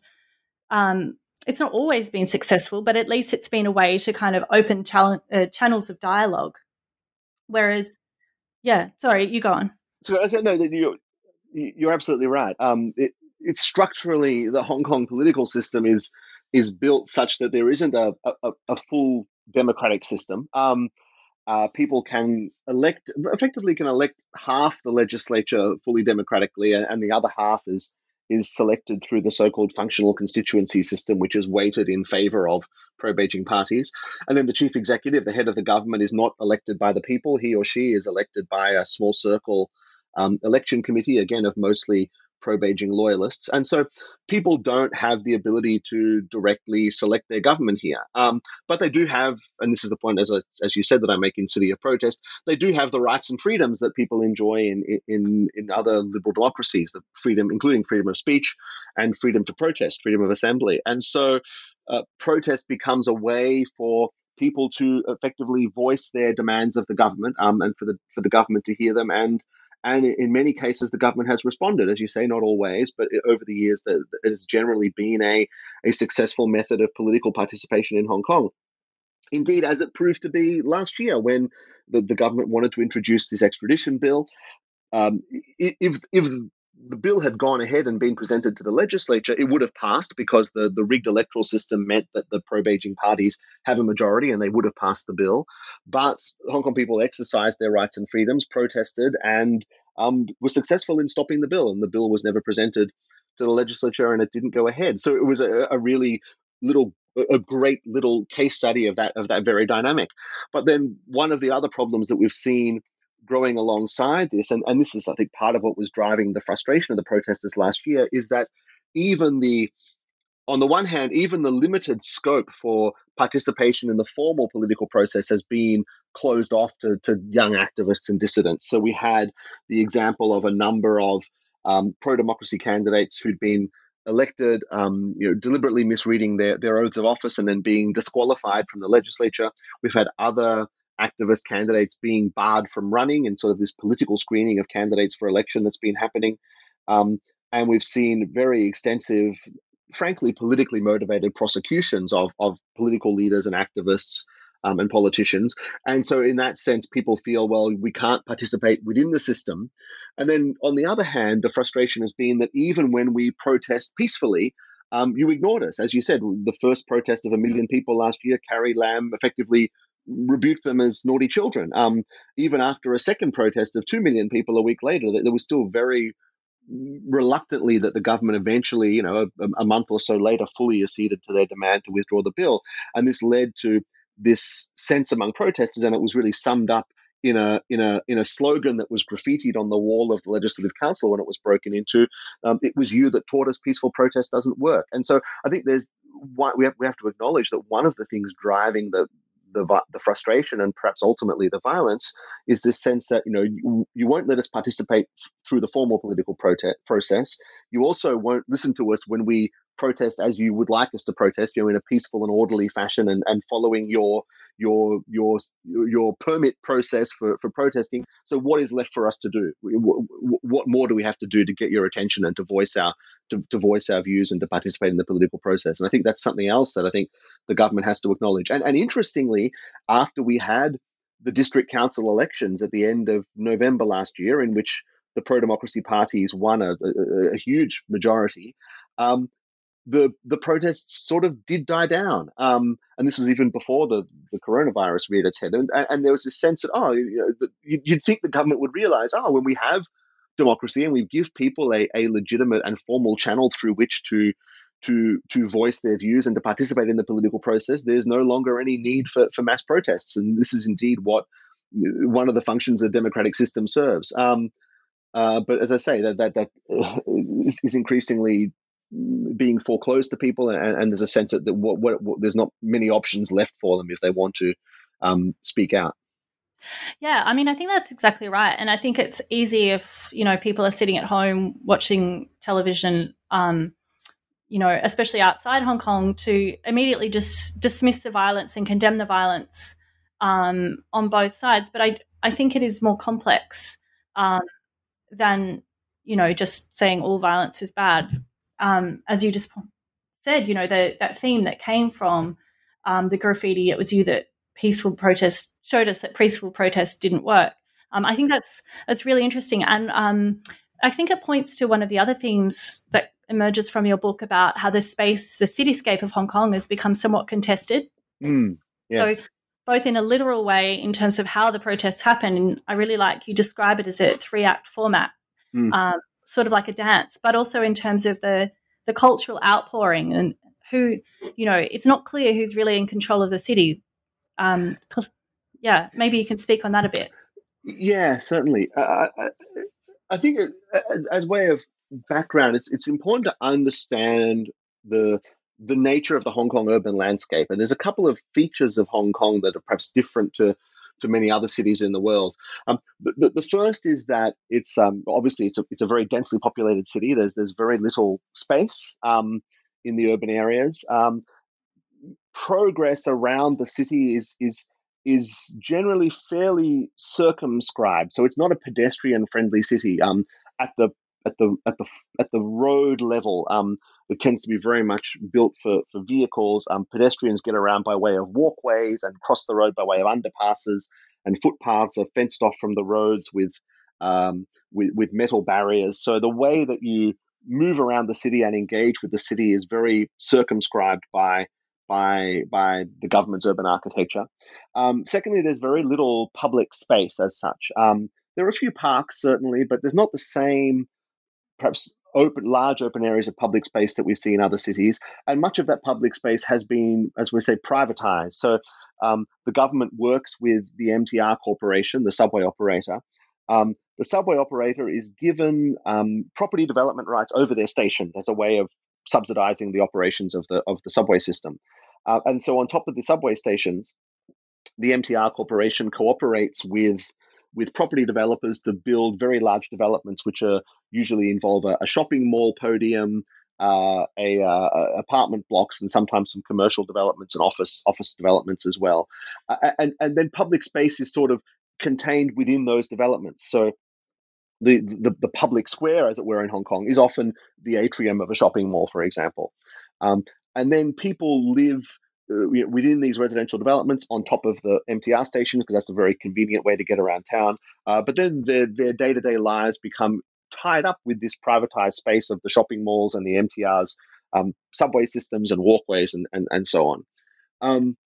um, it's not always been successful, but at least it's been a way to kind of open chal- uh, channels of dialogue. Whereas, yeah, sorry, you go on. So I said, no, that you're, you're absolutely right. Um, it, it's structurally, the Hong Kong political system is is built such that there isn't a, a, a full democratic system. Um, uh, people can elect, effectively can elect half the legislature fully democratically, and the other half is is selected through the so-called functional constituency system, which is weighted in favor of pro-Beijing parties. And then the chief executive, the head of the government, is not elected by the people. He or she is elected by a small circle um, election committee, again, of mostly pro-Beijing loyalists. And so people don't have the ability to directly select their government here. Um, but they do have, and this is the point, as I, as you said, that I make in City of Protest, they do have the rights and freedoms that people enjoy in, in, in other liberal democracies, the freedom, including freedom of speech and freedom to protest, freedom of assembly. And so uh, protest becomes a way for people to effectively voice their demands of the government, um, and for the for the government to hear them. And And in many cases, the government has responded, as you say, not always, but over the years, that it has generally been a, a successful method of political participation in Hong Kong. Indeed, as it proved to be last year when the, the government wanted to introduce this extradition bill. Um, if, if the bill had gone ahead and been presented to the legislature, it would have passed because the, the rigged electoral system meant that the pro-Beijing parties have a majority and they would have passed the bill. But Hong Kong people exercised their rights and freedoms, protested, and um, were successful in stopping the bill. And the bill was never presented to the legislature and it didn't go ahead. So it was a, a really little, a great little case study of that, of that very dynamic. But then one of the other problems that we've seen growing alongside this, and, and this is, I think, part of what was driving the frustration of the protesters last year, is that even the, on the one hand, even the limited scope for participation in the formal political process has been closed off to, to young activists and dissidents. So we had the example of a number of um, pro-democracy candidates who'd been elected, um, you know, deliberately misreading their, their oaths of office and then being disqualified from the legislature. We've had other activist candidates being barred from running, and sort of this political screening of candidates for election that's been happening. Um, and we've seen very extensive, frankly, politically motivated prosecutions of, of political leaders and activists um, and politicians. And so in that sense, people feel, well, we can't participate within the system. And then on the other hand, the frustration has been that even when we protest peacefully, um, you ignored us. As you said, the first protest of a million people last year, Carrie Lam effectively rebuked them as naughty children. Um, even after a second protest of two million people a week later, there was still very reluctantly that the government eventually, you know, a, a month or so later, fully acceded to their demand to withdraw the bill. And this led to this sense among protesters, and it was really summed up in a in a in a slogan that was graffitied on the wall of the Legislative Council when it was broken into. Um, it was you that taught us peaceful protest doesn't work. And so I think there's one, we have we have to acknowledge that one of the things driving the The, the frustration and perhaps ultimately the violence is this sense that, you know, you, you won't let us participate through the formal political protest process. You also won't listen to us when we protest as you would like us to protest, you know, in a peaceful and orderly fashion, and, and following your your your your permit process for, for protesting. So what is left for us to do? What more do we have to do to get your attention and to voice our to, to voice our views and to participate in the political process? And I think that's something else that I think the government has to acknowledge. And, and interestingly, after we had the district council elections at the end of November last year, in which the pro-democracy parties won a, a, a huge majority, um, the the protests sort of did die down. Um, and this was even before the, the coronavirus reared its head. And, and there was this sense that, oh, you know, the, you'd think the government would realize, oh, when we have democracy, and we give people a, a legitimate and formal channel through which to to to voice their views and to participate in the political process, there's no longer any need for, for mass protests. And this is indeed what one of the functions a democratic system serves. Um, uh, but as I say, that that that uh, is, is increasingly being foreclosed to people, and, and there's a sense that, that what, what, what, there's not many options left for them if they want to um, speak out. Yeah, I mean, I think that's exactly right. And I think it's easy if, you know, people are sitting at home watching television, um, you know, especially outside Hong Kong, to immediately just dismiss the violence and condemn the violence um, on both sides. But I, I think it is more complex um, than, you know, just saying all violence is bad. Um, as you just said, you know, the, that theme that came from um, the graffiti, it was you that peaceful protest showed us that peaceful protest didn't work. Um, I think that's that's really interesting. And um, I think it points to one of the other themes that emerges from your book about how the space, the cityscape of Hong Kong has become somewhat contested. Mm, yes. So both in a literal way in terms of how the protests happen, and I really like you describe it as a three-act format, mm. um, sort of like a dance, but also in terms of the the cultural outpouring and who, you know, it's not clear who's really in control of the city. Um, yeah, maybe you can speak on that a bit. Yeah, certainly. Uh, I, I think it, as way of background, it's it's important to understand the the nature of the Hong Kong urban landscape. And there's a couple of features of Hong Kong that are perhaps different to, to many other cities in the world. Um, the, the first is that it's um, obviously it's a, it's a very densely populated city. There's there's very little space um, in the urban areas. Um, progress around the city is is is generally fairly circumscribed. So it's not a pedestrian-friendly city. Um, at the at the at the at the road level, um, it tends to be very much built for for vehicles. Um, pedestrians get around by way of walkways and cross the road by way of underpasses, and footpaths are fenced off from the roads with um, with, with metal barriers. So the way that you move around the city and engage with the city is very circumscribed by by by the government's urban architecture. Um, secondly, there's very little public space as such. Um, there are a few parks, certainly, but there's not the same, perhaps, open, large open areas of public space that we see in other cities. And much of that public space has been, as we say, privatized. So um, the government works with the M T R Corporation, the subway operator. Um, the subway operator is given um, property development rights over their stations as a way of subsidizing the operations of the of the subway system. Uh, and so on top of the subway stations, the M T R Corporation cooperates with with property developers to build very large developments, which are usually involve a, a shopping mall podium, uh, a, uh, apartment blocks, and sometimes some commercial developments and office office developments as well. Uh, and and then public space is sort of contained within those developments. So The, the the public square, as it were, in Hong Kong is often the atrium of a shopping mall, for example. Um, and then people live uh, within these residential developments on top of the M T R stations because that's a very convenient way to get around town. Uh, but then their, their day-to-day lives become tied up with this privatized space of the shopping malls and the M T R's um, subway systems and walkways and, and, and so on. Um,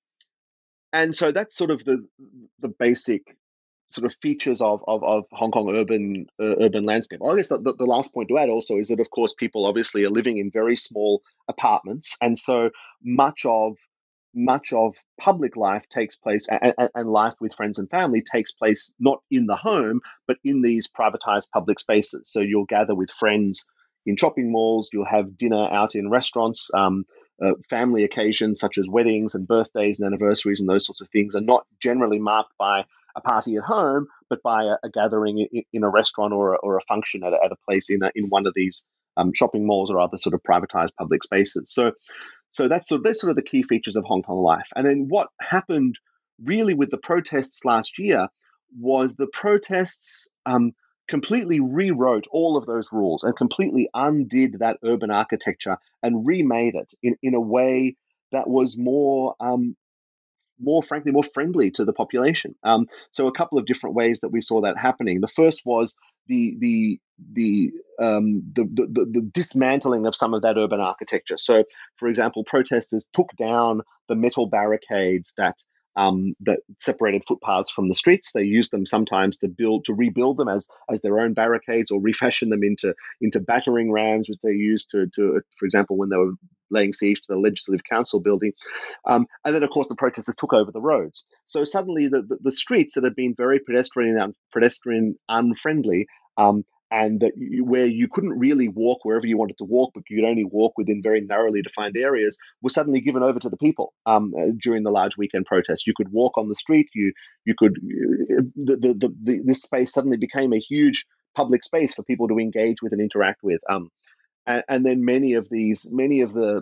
and so that's sort of the the basic sort of features of of, of Hong Kong urban uh, urban landscape. I guess the, the last point to add also is that, of course, people obviously are living in very small apartments, and so much of much of public life takes place, and, and life with friends and family takes place not in the home, but in these privatized public spaces. So you'll gather with friends in shopping malls, you'll have dinner out in restaurants. Um, uh, family occasions such as weddings and birthdays and anniversaries and those sorts of things are not generally marked by a party at home, but by a, a gathering in, in a restaurant or a, or a function at a, at a place in a, in one of these um, shopping malls or other sort of privatized public spaces. So, so that's sort of, that's sort of the key features of Hong Kong life. And then what happened really with the protests last year was the protests um, completely rewrote all of those rules and completely undid that urban architecture and remade it in, in a way that was more um, more frankly, more friendly to the population. Um, so a couple of different ways that we saw that happening. The first was the the the, um, the, the the dismantling of some of that urban architecture. So, for example, protesters took down the metal barricades that um, that separated footpaths from the streets. They used them sometimes to build to rebuild them as as their own barricades, or refashion them into into battering rams, which they used to to for example when they were laying siege to the Legislative Council building. Um, and then, of course, the protesters took over the roads. So suddenly the, the, the streets that had been very pedestrian, um, pedestrian unfriendly, um, and that you, where you couldn't really walk wherever you wanted to walk, but you could only walk within very narrowly defined areas, were suddenly given over to the people um, uh, during the large weekend protests. You could walk on the street. You you could uh, the, the, the, the, this space suddenly became a huge public space for people to engage with and interact with. Um, and, and then many of these many of the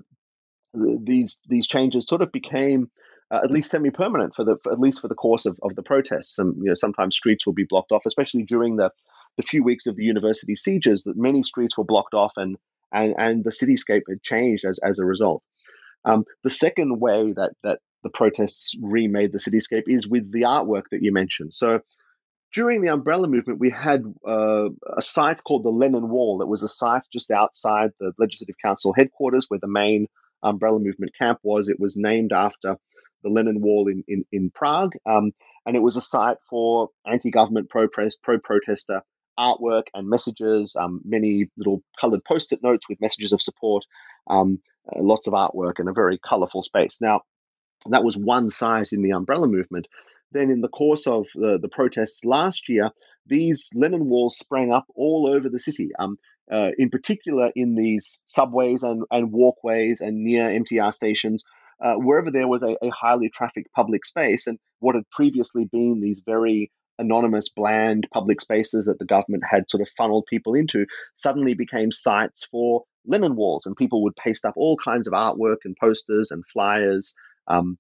these these changes sort of became uh, at least semi-permanent for the for, at least for the course of, of the protests. Some you know sometimes streets will be blocked off, especially during the the few weeks of the university sieges. That many streets were blocked off, and and and the cityscape had changed as as a result. Um, the second way that that the protests remade the cityscape is with the artwork that you mentioned. So during the umbrella movement, we had uh, a site called the Lenin Wall. That was a site just outside the Legislative Council headquarters where the main umbrella movement camp was. It was named after the Lenin Wall in, in, in Prague. Um, and it was a site for anti-government, pro-protest, pro-protester artwork and messages, um, many little colored post-it notes with messages of support, um, uh, lots of artwork, and a very colorful space. Now, that was one site in the umbrella movement. Then in the course of the, the protests last year, these Lenin walls sprang up all over the city, um, uh, in particular in these subways and, and walkways and near M T R stations, uh, wherever there was a, a highly trafficked public space. And what had previously been these very anonymous, bland public spaces that the government had sort of funneled people into suddenly became sites for Lenin walls, and people would paste up all kinds of artwork and posters and flyers, Um,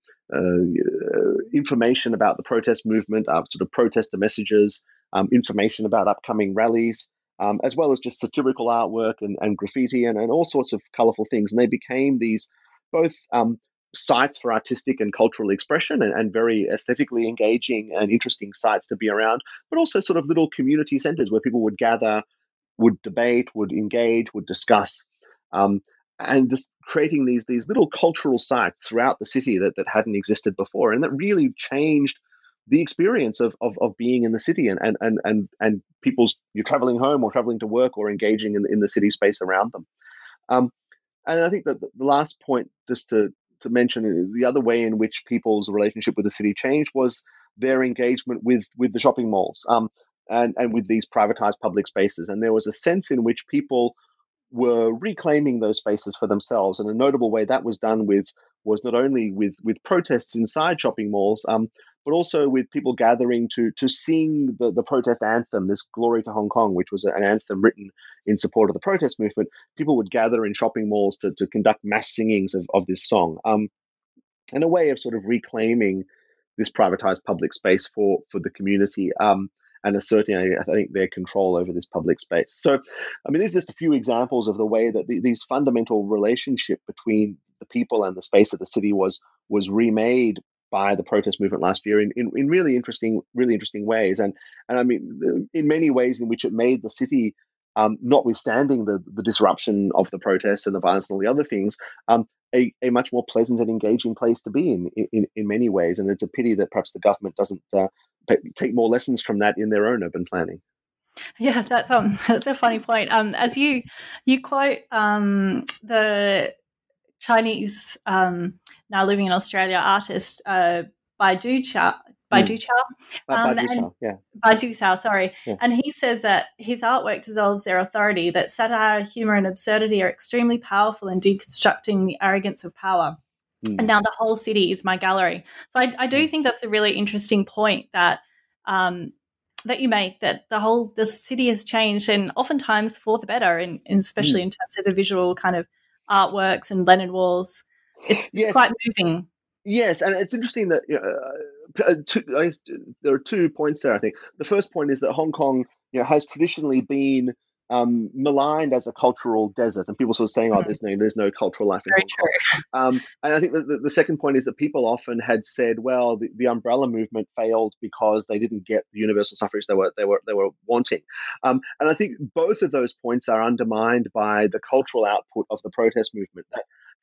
uh, information about the protest movement, uh, sort of protester messages, um, information about upcoming rallies, um, as well as just satirical artwork and, and graffiti and, and all sorts of colorful things. And they became these both um, sites for artistic and cultural expression, and, and very aesthetically engaging and interesting sites to be around, but also sort of little community centers where people would gather, would debate, would engage, would discuss. Um, and just creating these these little cultural sites throughout the city that, that hadn't existed before, and that really changed the experience of of, of being in the city, and and and and, and people's you're traveling home or traveling to work or engaging in, in the city space around them. Um, and I think that the last point, just to to mention, the other way in which people's relationship with the city changed was their engagement with with the shopping malls, um, and and with these privatized public spaces. And there was a sense in which people were reclaiming those spaces for themselves. And a notable way that was done with was not only with with protests inside shopping malls, um, but also with people gathering to to sing the, the protest anthem, this Glory to Hong Kong, which was an anthem written in support of the protest movement. People would gather in shopping malls to, to conduct mass singings of, of this song, um, and a way of sort of reclaiming this privatized public space for, for the community. Um, and asserting, I think, their control over this public space. So, I mean, these are just a few examples of the way that the, these fundamental relationship between the people and the space of the city was was remade by the protest movement last year in, in, in really interesting, really interesting ways. And and I mean, in many ways in which it made the city, um, notwithstanding the, the disruption of the protests and the violence and all the other things, um, a, a much more pleasant and engaging place to be in, in, in many ways. And it's a pity that perhaps the government doesn't uh, take more lessons from that in their own urban planning. Yeah, that's um that's a funny point. Um, as you you quote um the Chinese um now living in Australia artist uh Baidu Chao Baidu Chao um, Baidu Chao, yeah. Baidu Chao, sorry. Yeah. And he says that his artwork dissolves their authority, that satire, humor, and absurdity are extremely powerful in deconstructing the arrogance of power. Mm. And now the whole city is my gallery. So I, I do think that's a really interesting point that um, that you make, that the whole the city has changed, and oftentimes for the better, and especially mm. in terms of the visual kind of artworks and Lenin walls. It's, yes. it's quite moving. Yes, and it's interesting that uh, two, I guess there are two points there, I think. The first point is that Hong Kong, you know, has traditionally been um, maligned as a cultural desert, and people sort of saying, "Oh, there's no, there's no cultural life in Very Hong Kong." Um, and I think that the, the second point is that people often had said, "Well, the, the umbrella movement failed because they didn't get the universal suffrage they were they were they were wanting." Um, and I think both of those points are undermined by the cultural output of the protest movement. That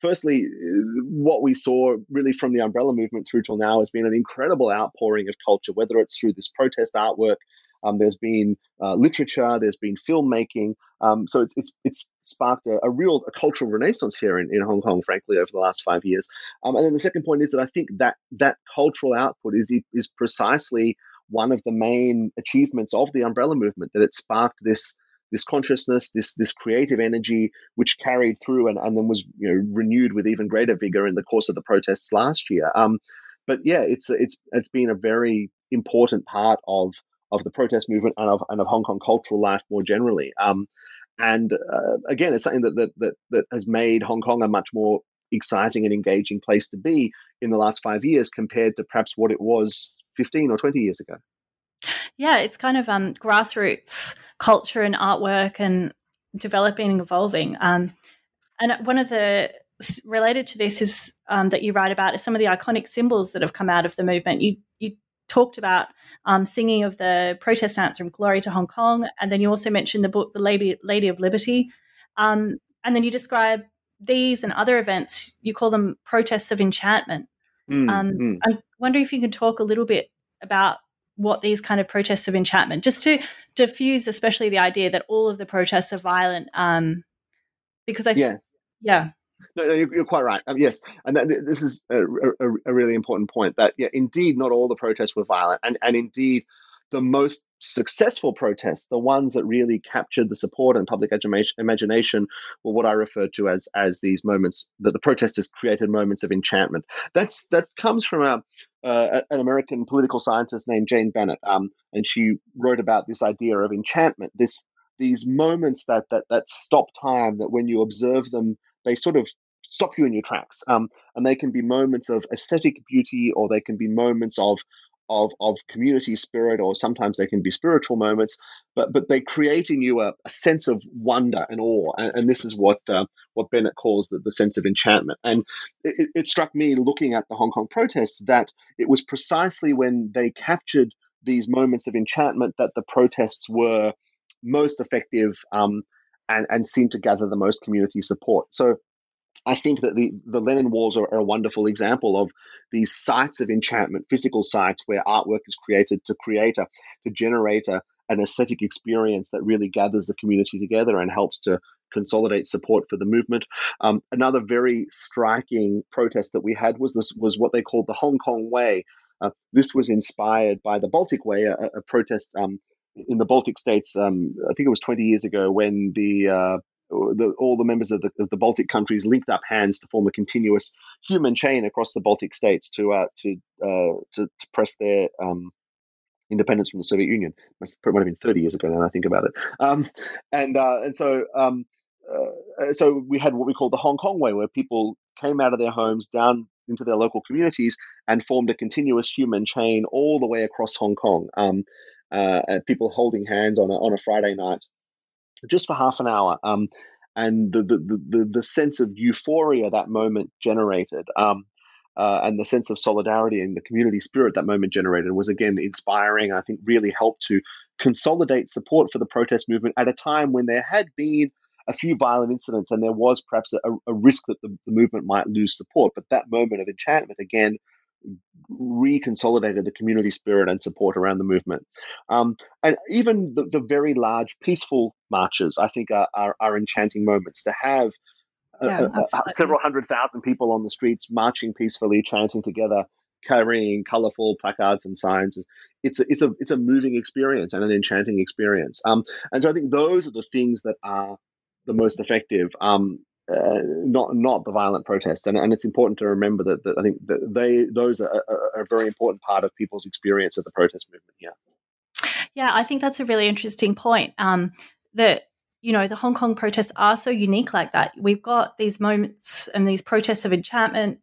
firstly, what we saw really from the umbrella movement through till now has been an incredible outpouring of culture, whether it's through this protest artwork. Um, there's been uh, literature, there's been filmmaking. Um, so it's, it's it's sparked a, a real a cultural renaissance here in, in Hong Kong, frankly, over the last five years. Um, and then the second point is that I think that that cultural output is is precisely one of the main achievements of the umbrella movement, that it sparked this this consciousness, this this creative energy, which carried through and, and then was you know renewed with even greater vigor in the course of the protests last year. Um, but yeah, it's it's it's been a very important part of of the protest movement and of and of Hong Kong cultural life more generally. Um, and uh, again, it's something that, that that that has made Hong Kong a much more exciting and engaging place to be in the last five years compared to perhaps what it was fifteen or twenty years ago. Yeah, it's kind of um, grassroots culture and artwork and developing and evolving. Um, and one of the related to this is um, that you write about is some of the iconic symbols that have come out of the movement. You you talked about um, singing of the protest anthem "Glory to Hong Kong," and then you also mentioned the book "The Lady, Lady of Liberty," um, and then you describe these and other events. You call them protests of enchantment. Mm, um, mm. I wonder if you can talk a little bit about what these kind of protests of enchantment, just to diffuse especially the idea that all of the protests are violent, um, because I th- yeah yeah no, no you're, you're quite right. Um, yes, and that, this is a, a, a really important point, that yeah indeed not all the protests were violent, and and indeed the most successful protests, the ones that really captured the support and public imagination, were what I refer to as as these moments that the protesters created moments of enchantment. That's that comes from a uh, an American political scientist named Jane Bennett, um, and she wrote about this idea of enchantment. This these moments that that that stop time, that when you observe them, they sort of stop you in your tracks, um, and they can be moments of aesthetic beauty, or they can be moments of of of community spirit, or sometimes they can be spiritual moments, but but they create in you a, a sense of wonder and awe, and, and this is what uh, what Bennett calls the, the sense of enchantment. And it, it struck me, looking at the Hong Kong protests, that it was precisely when they captured these moments of enchantment that the protests were most effective, um, and and seemed to gather the most community support. So I think that the, the Lenin Walls are, are a wonderful example of these sites of enchantment, physical sites where artwork is created to create a, to generate a, an aesthetic experience that really gathers the community together and helps to consolidate support for the movement. Um, another very striking protest that we had was this was what they called the Hong Kong Way. Uh, this was inspired by the Baltic Way, a, a protest um, in the Baltic states. Um, I think it was twenty years ago, when the uh, The, all the members of the, of the Baltic countries linked up hands to form a continuous human chain across the Baltic states to uh, to, uh, to to press their um, independence from the Soviet Union. It might have been thirty years ago now, I think about it. Um, and uh, and so um, uh, so we had what we call the Hong Kong Way, where people came out of their homes down into their local communities and formed a continuous human chain all the way across Hong Kong. Um, uh, and people holding hands on a, on a Friday night, just for half an hour, um, and the, the the the sense of euphoria that moment generated, um, uh, and the sense of solidarity and the community spirit that moment generated, was again inspiring. I think really helped to consolidate support for the protest movement at a time when there had been a few violent incidents, and there was perhaps a, a risk that the, the movement might lose support. But that moment of enchantment again reconsolidated the community spirit and support around the movement. Um, and even the, the very large peaceful marches, I think, are, are, are enchanting moments. To have yeah uh, uh, several hundred thousand people on the streets marching peacefully, chanting together, carrying colorful placards and signs, it's a, it's a it's a moving experience and an enchanting experience. Um, and so I think those are the things that are the most effective. Um, Uh, not not the violent protests, and, and it's important to remember that, that I think that they those are, are, are a very important part of people's experience of the protest movement here. Yeah, I think that's a really interesting point. Um, that you know the Hong Kong protests are so unique like that. We've got these moments and these protests of enchantment.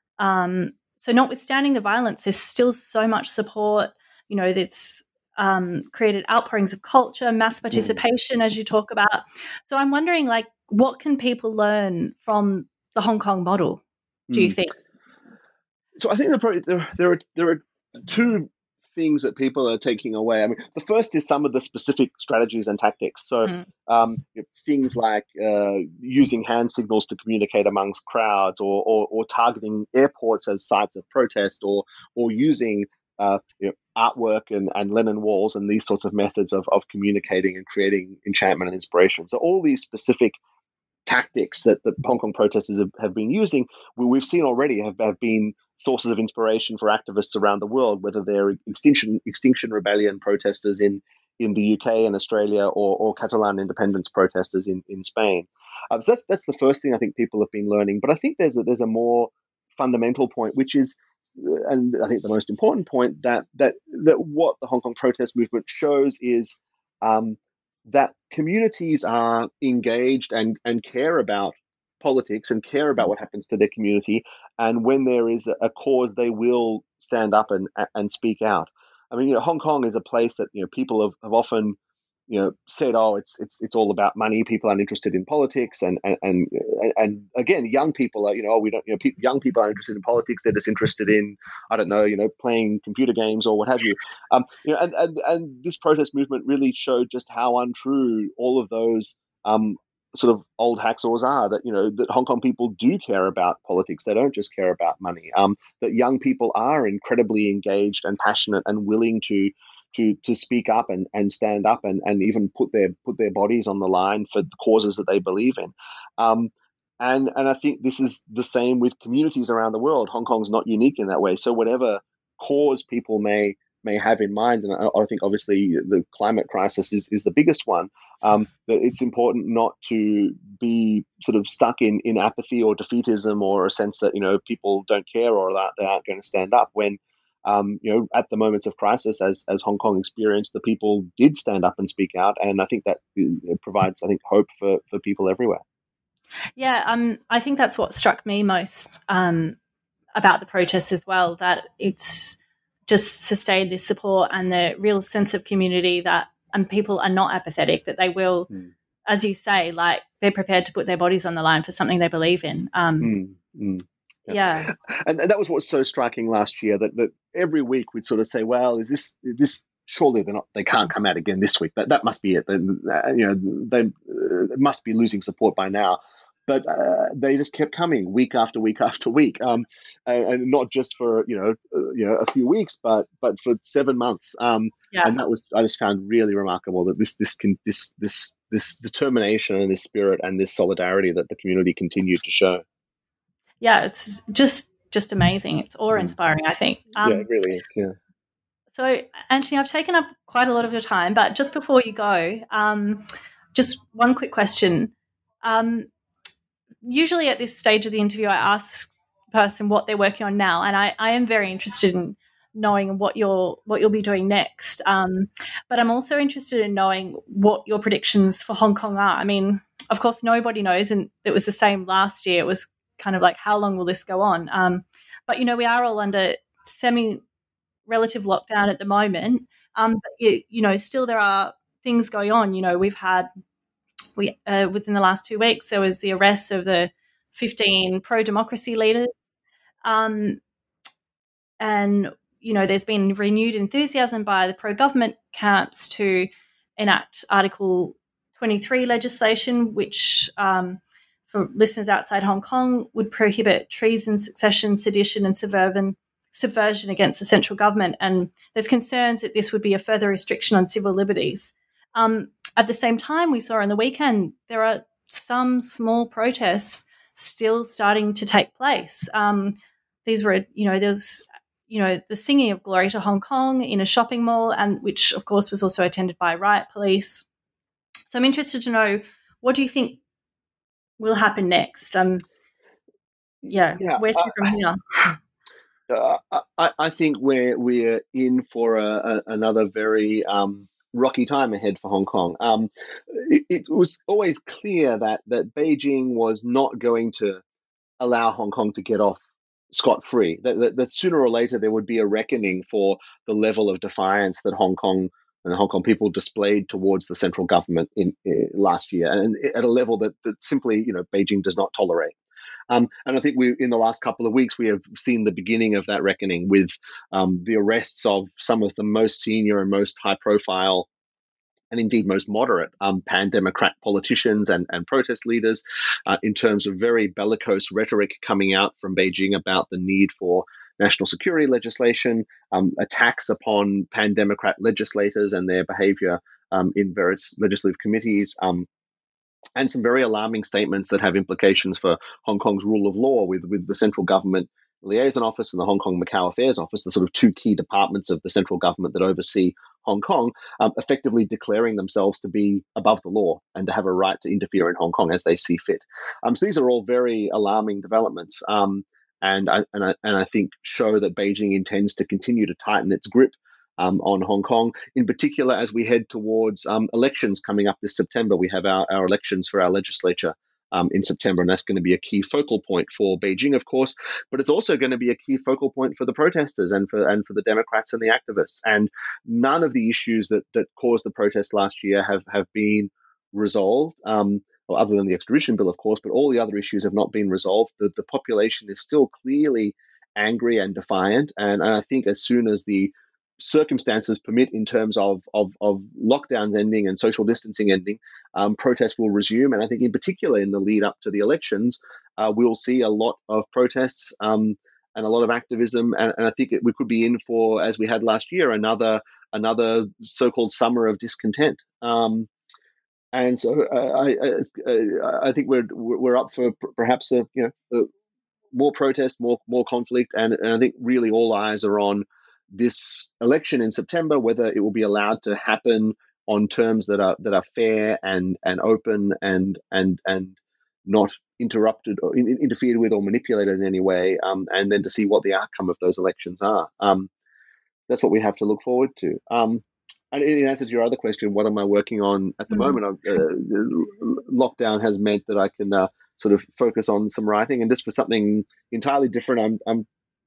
Um, so, notwithstanding the violence, there's still so much support. You know, that's um, created outpourings of culture, mass participation, mm. as you talk about. So, I'm wondering, like, what can people learn from the Hong Kong model, do you mm. think? So I think there, there, there, are, there are two things that people are taking away. I mean, the first is some of the specific strategies and tactics. So mm. um, you know, things like uh, using hand signals to communicate amongst crowds, or, or, or targeting airports as sites of protest, or or using uh, you know, artwork and, and Lenin walls and these sorts of methods of, of communicating and creating enchantment and inspiration. So all these specific tactics that the Hong Kong protesters have, have been using, we, we've seen already have, have been sources of inspiration for activists around the world, whether they're Extinction Extinction Rebellion protesters in, in the U K and Australia, or, or Catalan independence protesters in, in Spain. Um, so that's that's the first thing I think people have been learning. But I think there's a, there's a more fundamental point, which is, and I think the most important point, that that that what the Hong Kong protest movement shows is um, that communities are engaged and, and care about politics and care about what happens to their community. And when there is a cause, they will stand up and and speak out. I mean, you know, Hong Kong is a place that, you know, people have, have often, you know, said, oh, it's it's it's all about money. People aren't interested in politics, and and and, and again, young people are, you know, oh, we don't, you know, pe- young people aren't interested in politics. They're just interested in, I don't know, you know, playing computer games or what have you. Um, you know, and and and this protest movement really showed just how untrue all of those um sort of old hacksaws are. That, you know, that Hong Kong people do care about politics. They don't just care about money. Um, that young people are incredibly engaged and passionate and willing to. to to speak up and, and stand up and, and even put their put their bodies on the line for the causes that they believe in. Um, and and I think this is the same with communities around the world. Hong Kong's not unique in that way. So whatever cause people may may have in mind, and I, I think obviously the climate crisis is, is the biggest one, um, that it's important not to be sort of stuck in, in apathy or defeatism, or a sense that, you know, people don't care or that they aren't going to stand up when, Um, you know, at the moments of crisis, as as Hong Kong experienced, the people did stand up and speak out, and I think that it provides, I think, hope for for people everywhere. Yeah, um, I think that's what struck me most um, about the protests as well. That it's just sustained this support and the real sense of community, that and people are not apathetic. That they will, mm. as you say, like they're prepared to put their bodies on the line for something they believe in. Um, mm, mm. Yeah. yeah. And, and that was what was so striking last year, that, that every week we'd sort of say, well, is this, this surely they're not, they can't come out again this week. That that must be it. They, you know, they uh, must be losing support by now. But uh, they just kept coming week after week after week, um, and, and not just for, you know, uh, you know, a few weeks, but but for seven months. Um, yeah. And that was, I just found really remarkable, that this this can this this this determination and this spirit and this solidarity that the community continued to show. Yeah, it's just just amazing. It's awe-inspiring, I think. Um, yeah, it really is, yeah. So, Anthony, I've taken up quite a lot of your time, but just before you go, um, just one quick question. Um, usually at this stage of the interview, I ask the person what they're working on now, and I, I am very interested in knowing what you're what you'll be doing next. Um, but I'm also interested in knowing what your predictions for Hong Kong are. I mean, of course, nobody knows, and it was the same last year. It was kind of like, how long will this go on? Um, but, you know, we are all under semi-relative lockdown at the moment. Um, but, you, you know, still there are things going on. You know, we've had, we uh, within the last two weeks, there was the arrest of the fifteen pro-democracy leaders. Um, and, you know, there's been renewed enthusiasm by the pro-government camps to enact Article twenty-three legislation, which um, for listeners outside Hong Kong, would prohibit treason, succession, sedition and subversion, subversion against the central government. And there's concerns that this would be a further restriction on civil liberties. Um, at the same time, we saw on the weekend there are some small protests still starting to take place. Um, these were, you know, there's, you know, the singing of Glory to Hong Kong in a shopping mall, and which, of course, was also attended by riot police. So I'm interested to know, what do you think will happen next? Um, yeah, yeah where's uh, from here? uh, I, I think we're we're in for a, a, another very um, rocky time ahead for Hong Kong. Um, it, it was always clear that that Beijing was not going to allow Hong Kong to get off scot-free. That, that, that sooner or later there would be a reckoning for the level of defiance that Hong Kong and the Hong Kong people displayed towards the central government in uh, last year, and at a level that, that simply, you know, Beijing does not tolerate. Um, and I think we, in the last couple of weeks, we have seen the beginning of that reckoning with um, the arrests of some of the most senior and most high-profile and indeed most moderate um, pan-Democrat politicians and, and protest leaders, uh, in terms of very bellicose rhetoric coming out from Beijing about the need for national security legislation, um, attacks upon pan-Democrat legislators and their behavior um, in various legislative committees, um, and some very alarming statements that have implications for Hong Kong's rule of law with, with the central government liaison office and the Hong Kong Macau Affairs Office, the sort of two key departments of the central government that oversee Hong Kong, um, effectively declaring themselves to be above the law and to have a right to interfere in Hong Kong as they see fit. Um, so these are all very alarming developments, um, and, I, and, I, and I think show that Beijing intends to continue to tighten its grip um, on Hong Kong, in particular as we head towards um, elections coming up this September. We have our, our elections for our legislature Um, in September, and that's going to be a key focal point for Beijing, of course, but it's also going to be a key focal point for the protesters and for and for the Democrats and the activists. And none of the issues that that caused the protests last year have have been resolved, um, well, other than the extradition bill, of course, but all the other issues have not been resolved. The, the population is still clearly angry and defiant, and, and I think as soon as the circumstances permit in terms of, of, of lockdowns ending and social distancing ending, um, protests will resume. And I think in particular in the lead up to the elections, uh, we'll see a lot of protests um, and a lot of activism. And, and I think it, we could be in for, as we had last year, another another so-called summer of discontent. Um, and so uh, I, I I think we're we're up for perhaps a, you know a, more protest, more more conflict, and, and I think really all eyes are on this election in September, whether it will be allowed to happen on terms that are that are fair and and open and and and not interrupted or in, interfered with or manipulated in any way, um, and then to see what the outcome of those elections are. Um, that's what we have to look forward to. Um, and in answer to your other question, what am I working on at the mm-hmm. moment? Uh, lockdown has meant that I can uh, sort of focus on some writing, and just for something entirely different, I'm I'm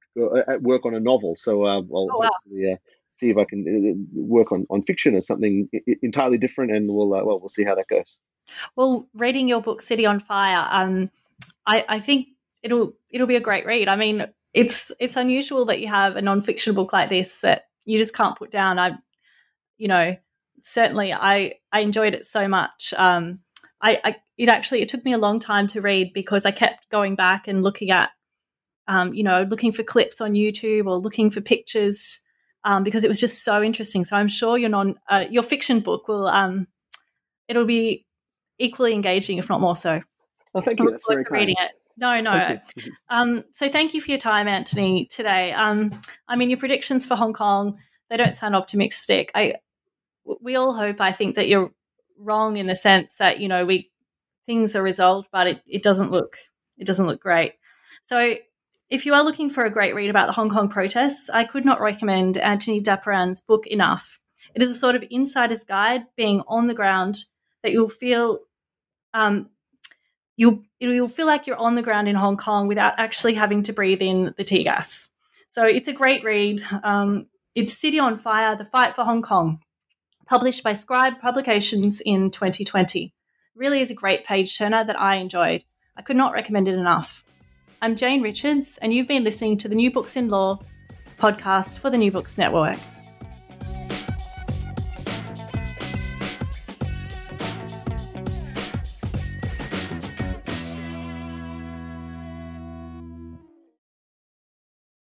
at work on a novel, so uh, I'll oh, wow. hopefully, uh, see if I can uh, work on, on fiction or something I- entirely different, and we'll uh, well we'll see how that goes. Well, reading your book City on Fire, um, I, I think it'll it'll be a great read. I mean, it's it's unusual that you have a non-fiction book like this that you just can't put down. I, you know, certainly I I enjoyed it so much. Um, I, I it actually it took me a long time to read because I kept going back and looking at. Um, you know, looking for clips on YouTube or looking for pictures um, because it was just so interesting. So I'm sure your non uh, your fiction book will um, it'll be equally engaging, if not more so. Well, thank you. That's very kind. Reading it. No, no. Um, so thank you for your time, Anthony, today. Um, I mean, your predictions for Hong Kong, they don't sound optimistic. I we all hope, I think, that you're wrong in the sense that, you know, we things are resolved, but it, it doesn't look it doesn't look great. So if you are looking for a great read about the Hong Kong protests, I could not recommend Anthony Dapiran's book enough. It is a sort of insider's guide, being on the ground, that you'll feel um, you'll you'll feel like you're on the ground in Hong Kong without actually having to breathe in the tear gas. So it's a great read. Um, it's City on Fire: The Fight for Hong Kong, published by Scribe Publications in twenty twenty. Really is a great page turner that I enjoyed. I could not recommend it enough. I'm Jane Richards, and you've been listening to the New Books in Law podcast for the New Books Network.